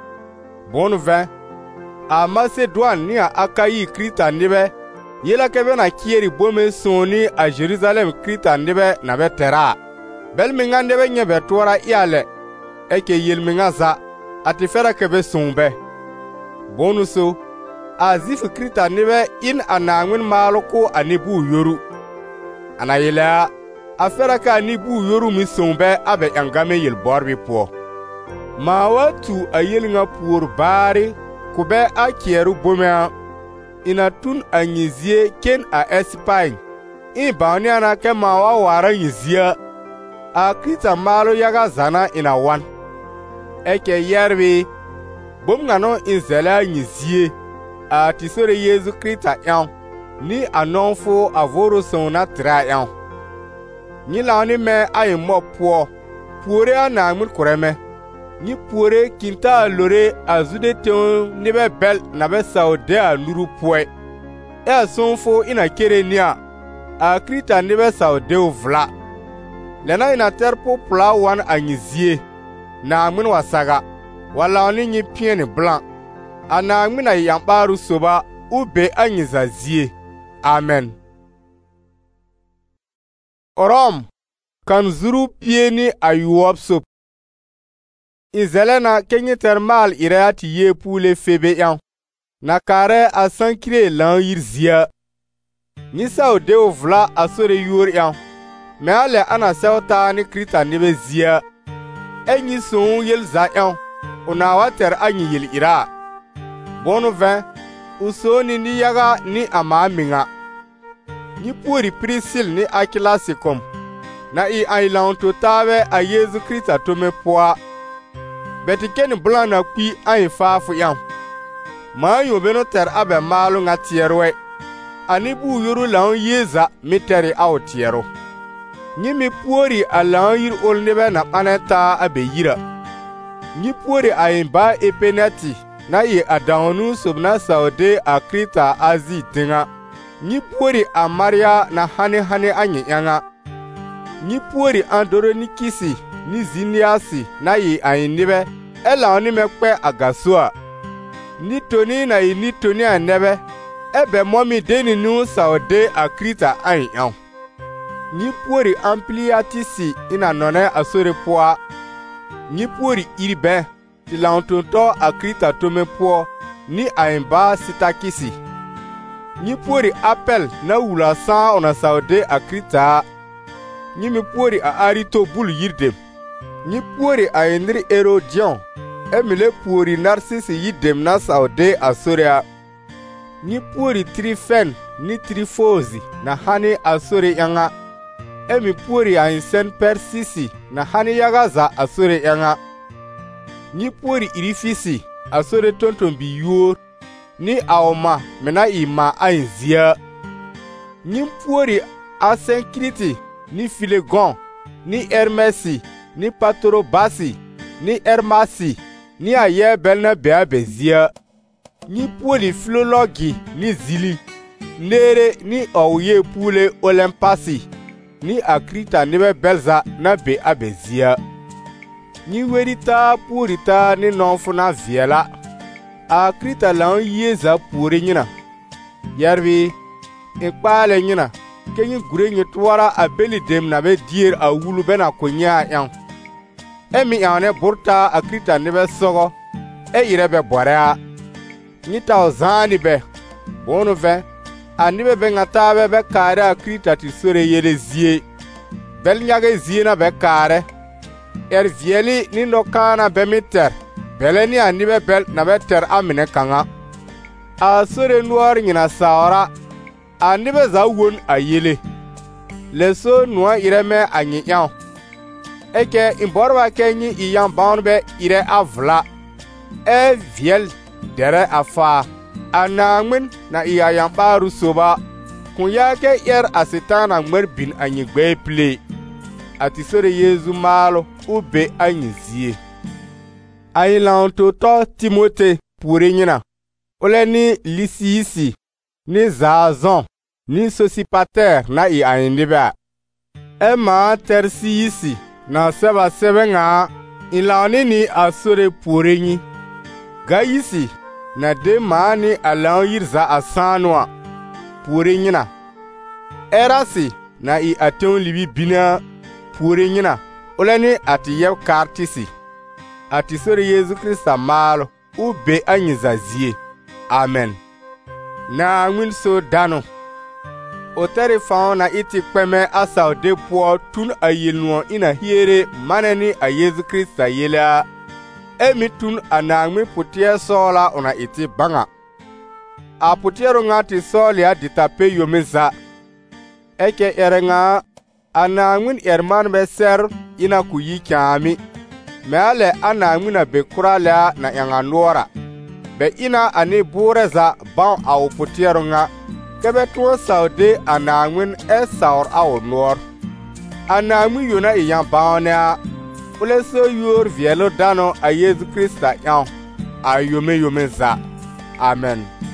bonu ve a Macedon ni a Akayi Krista nibe yela kebe na kieri bome soni a Jerusalem Krista nibe na be tera bel minga nibe nye be tora iale eke yel minga za ati fera kebe sonbe bonu so a zif Krista nibe in anangwin maloko anibu yoru ana yela afera ka ni bu yoru mi sonbe abe angame yel borbi po ma watu ayel nga pur bari kube a kieru bomea ina tun anyizie ken a Espagne in bauni ana ke ma wa wara nyizia a Krista malo yaga zana ina wan eke yerbi bom ngano in zela nyizie a tisore Yesu Krista yan ni anonfo avoro sona tra yan ni launi me ayi mo puo puore ana ngmur kureme ni puore kinta lore azude teon ni be bel na be saude a nuru poe e sonfo ina kere nia a Krista ni be saude vla lena ina terpo pla wan anyizie na ngmin wasaga wala oni nyi pieni blanc ana ngmina yambaru soba ube anyizazie amen. Orom kan zuru pieni ayuop sop izelena kenye termal ireati ye pule febe yan na kare a sankire lan yirzia nisa o deo vla asore yor yan me ale ana sewta ni Krista nibe zia enyi son yel za yan una water anyi yel ira bonu ven usoni ni yaga ni ama minga ni puri Prisil ni Akilasikom na i ailan to tawe a Yesu Krista to me poa betikeni blana kwi ai fafu yam ma yo beno ter abe malu nga tierwe ani bu yoru lan yeza miteri aw tiero ni mi puori alan yir ol nebe na paneta abe yira ni puori ayin ba epenati na ye adawnu subna saude a Krista azi tinga ni puori a Maria na hane hane anyi yanga ni puori andoro ni kisi ni ziniasi na ye ayin nebe ela oni mekpe agasua ni toni na yi ni toni a nebe ebe momi deni nu saude a Krista ayin yan ni puori ampliatisi ina none asore poa ni puori iribe ti launtonto a Krista tome po ni aimba sitakisi. Ni puori appel na wula san ona saude a Krita. Ni mi puori a arito bul yirdem. Ni puori a enri Herodion. Emile puori Narcisse yidem na saude a Soria. Ni puori Trifen ni Trifosi na hani a Sori yanga. Emi puori a insen Persisi na hani yagaza a Sori yanga. Ni puori Irifisi a Sori tonton bi yuor. Ni aoma mena ima a inzia. Ni puori a Senkriti ni Filegon ni Hermesi ni Patrobasi ni Hermasi ni aye belna bea bezia. Ni puoli Filologi ni Zili. Nere ni ouye pule Olempasi ni Akrita nibe belza na be abezia. Ni werita purita ni nonfuna viela. Akrita lan yeza puri nyina. Yarvi ikpale nyina. Kenyi gure nye twara abeli dem na be dier a wulu bena konya yang. Emi yane burta Akrita nibe sogo. E irebe borea. Ni tauzani be. Onu ve. Anibe be ngatabe be kare Akrita ti sore yele zie. Bel nyage zie na be kare. Er vieli ni nokana be miter. Bele ni anibe bel na be ter amine kanga. A sore nuar nyina saora. Anibe za won a yele. Leso nuwa ireme anyi yan. Eke imborwa kenyi iyan baunbe ire avla. E viel dere afa. Anangmin na iya yambaru soba. Kun yake yer asitana ngmer bin anyi gbe ple. Ati sore Yezu malo ube anyi zie. Ayi lanto to Timote puri nyina. Ole ni Lisiisi, ni Zaazon, ni Sosipater na i ayindiba. Ema Tersiisi na seba sebe nga ilani ni asore puri nyi. Gayisi na de maani alan yirza asanwa puri nyina. Erasi na i aton libi bina puri nyina. Ole ni ati yeb kartisi. Ati sore Yezu Krista malo ube anyiza zie. Amen. Na ngwin so dano. Oteri faon na iti kweme asa de po tun ayelnuo ina hiere maneni a Yezu Krista yela. Emi tun anangmi putie sola ona iti banga. A putiero ngati solia ditape yomeza. Eke erenga anangmin erman be ser ina kuyi kyami. Meale anangmina be kurala na yanga nora. Be ina ani bureza ban au putiero nga. Kebe tuwa saude anangmin e saur au nor. Anangmin yona iyan baonea. Ule so yor vielo dano a Yezu Krista yan. A yome yome za. Amen.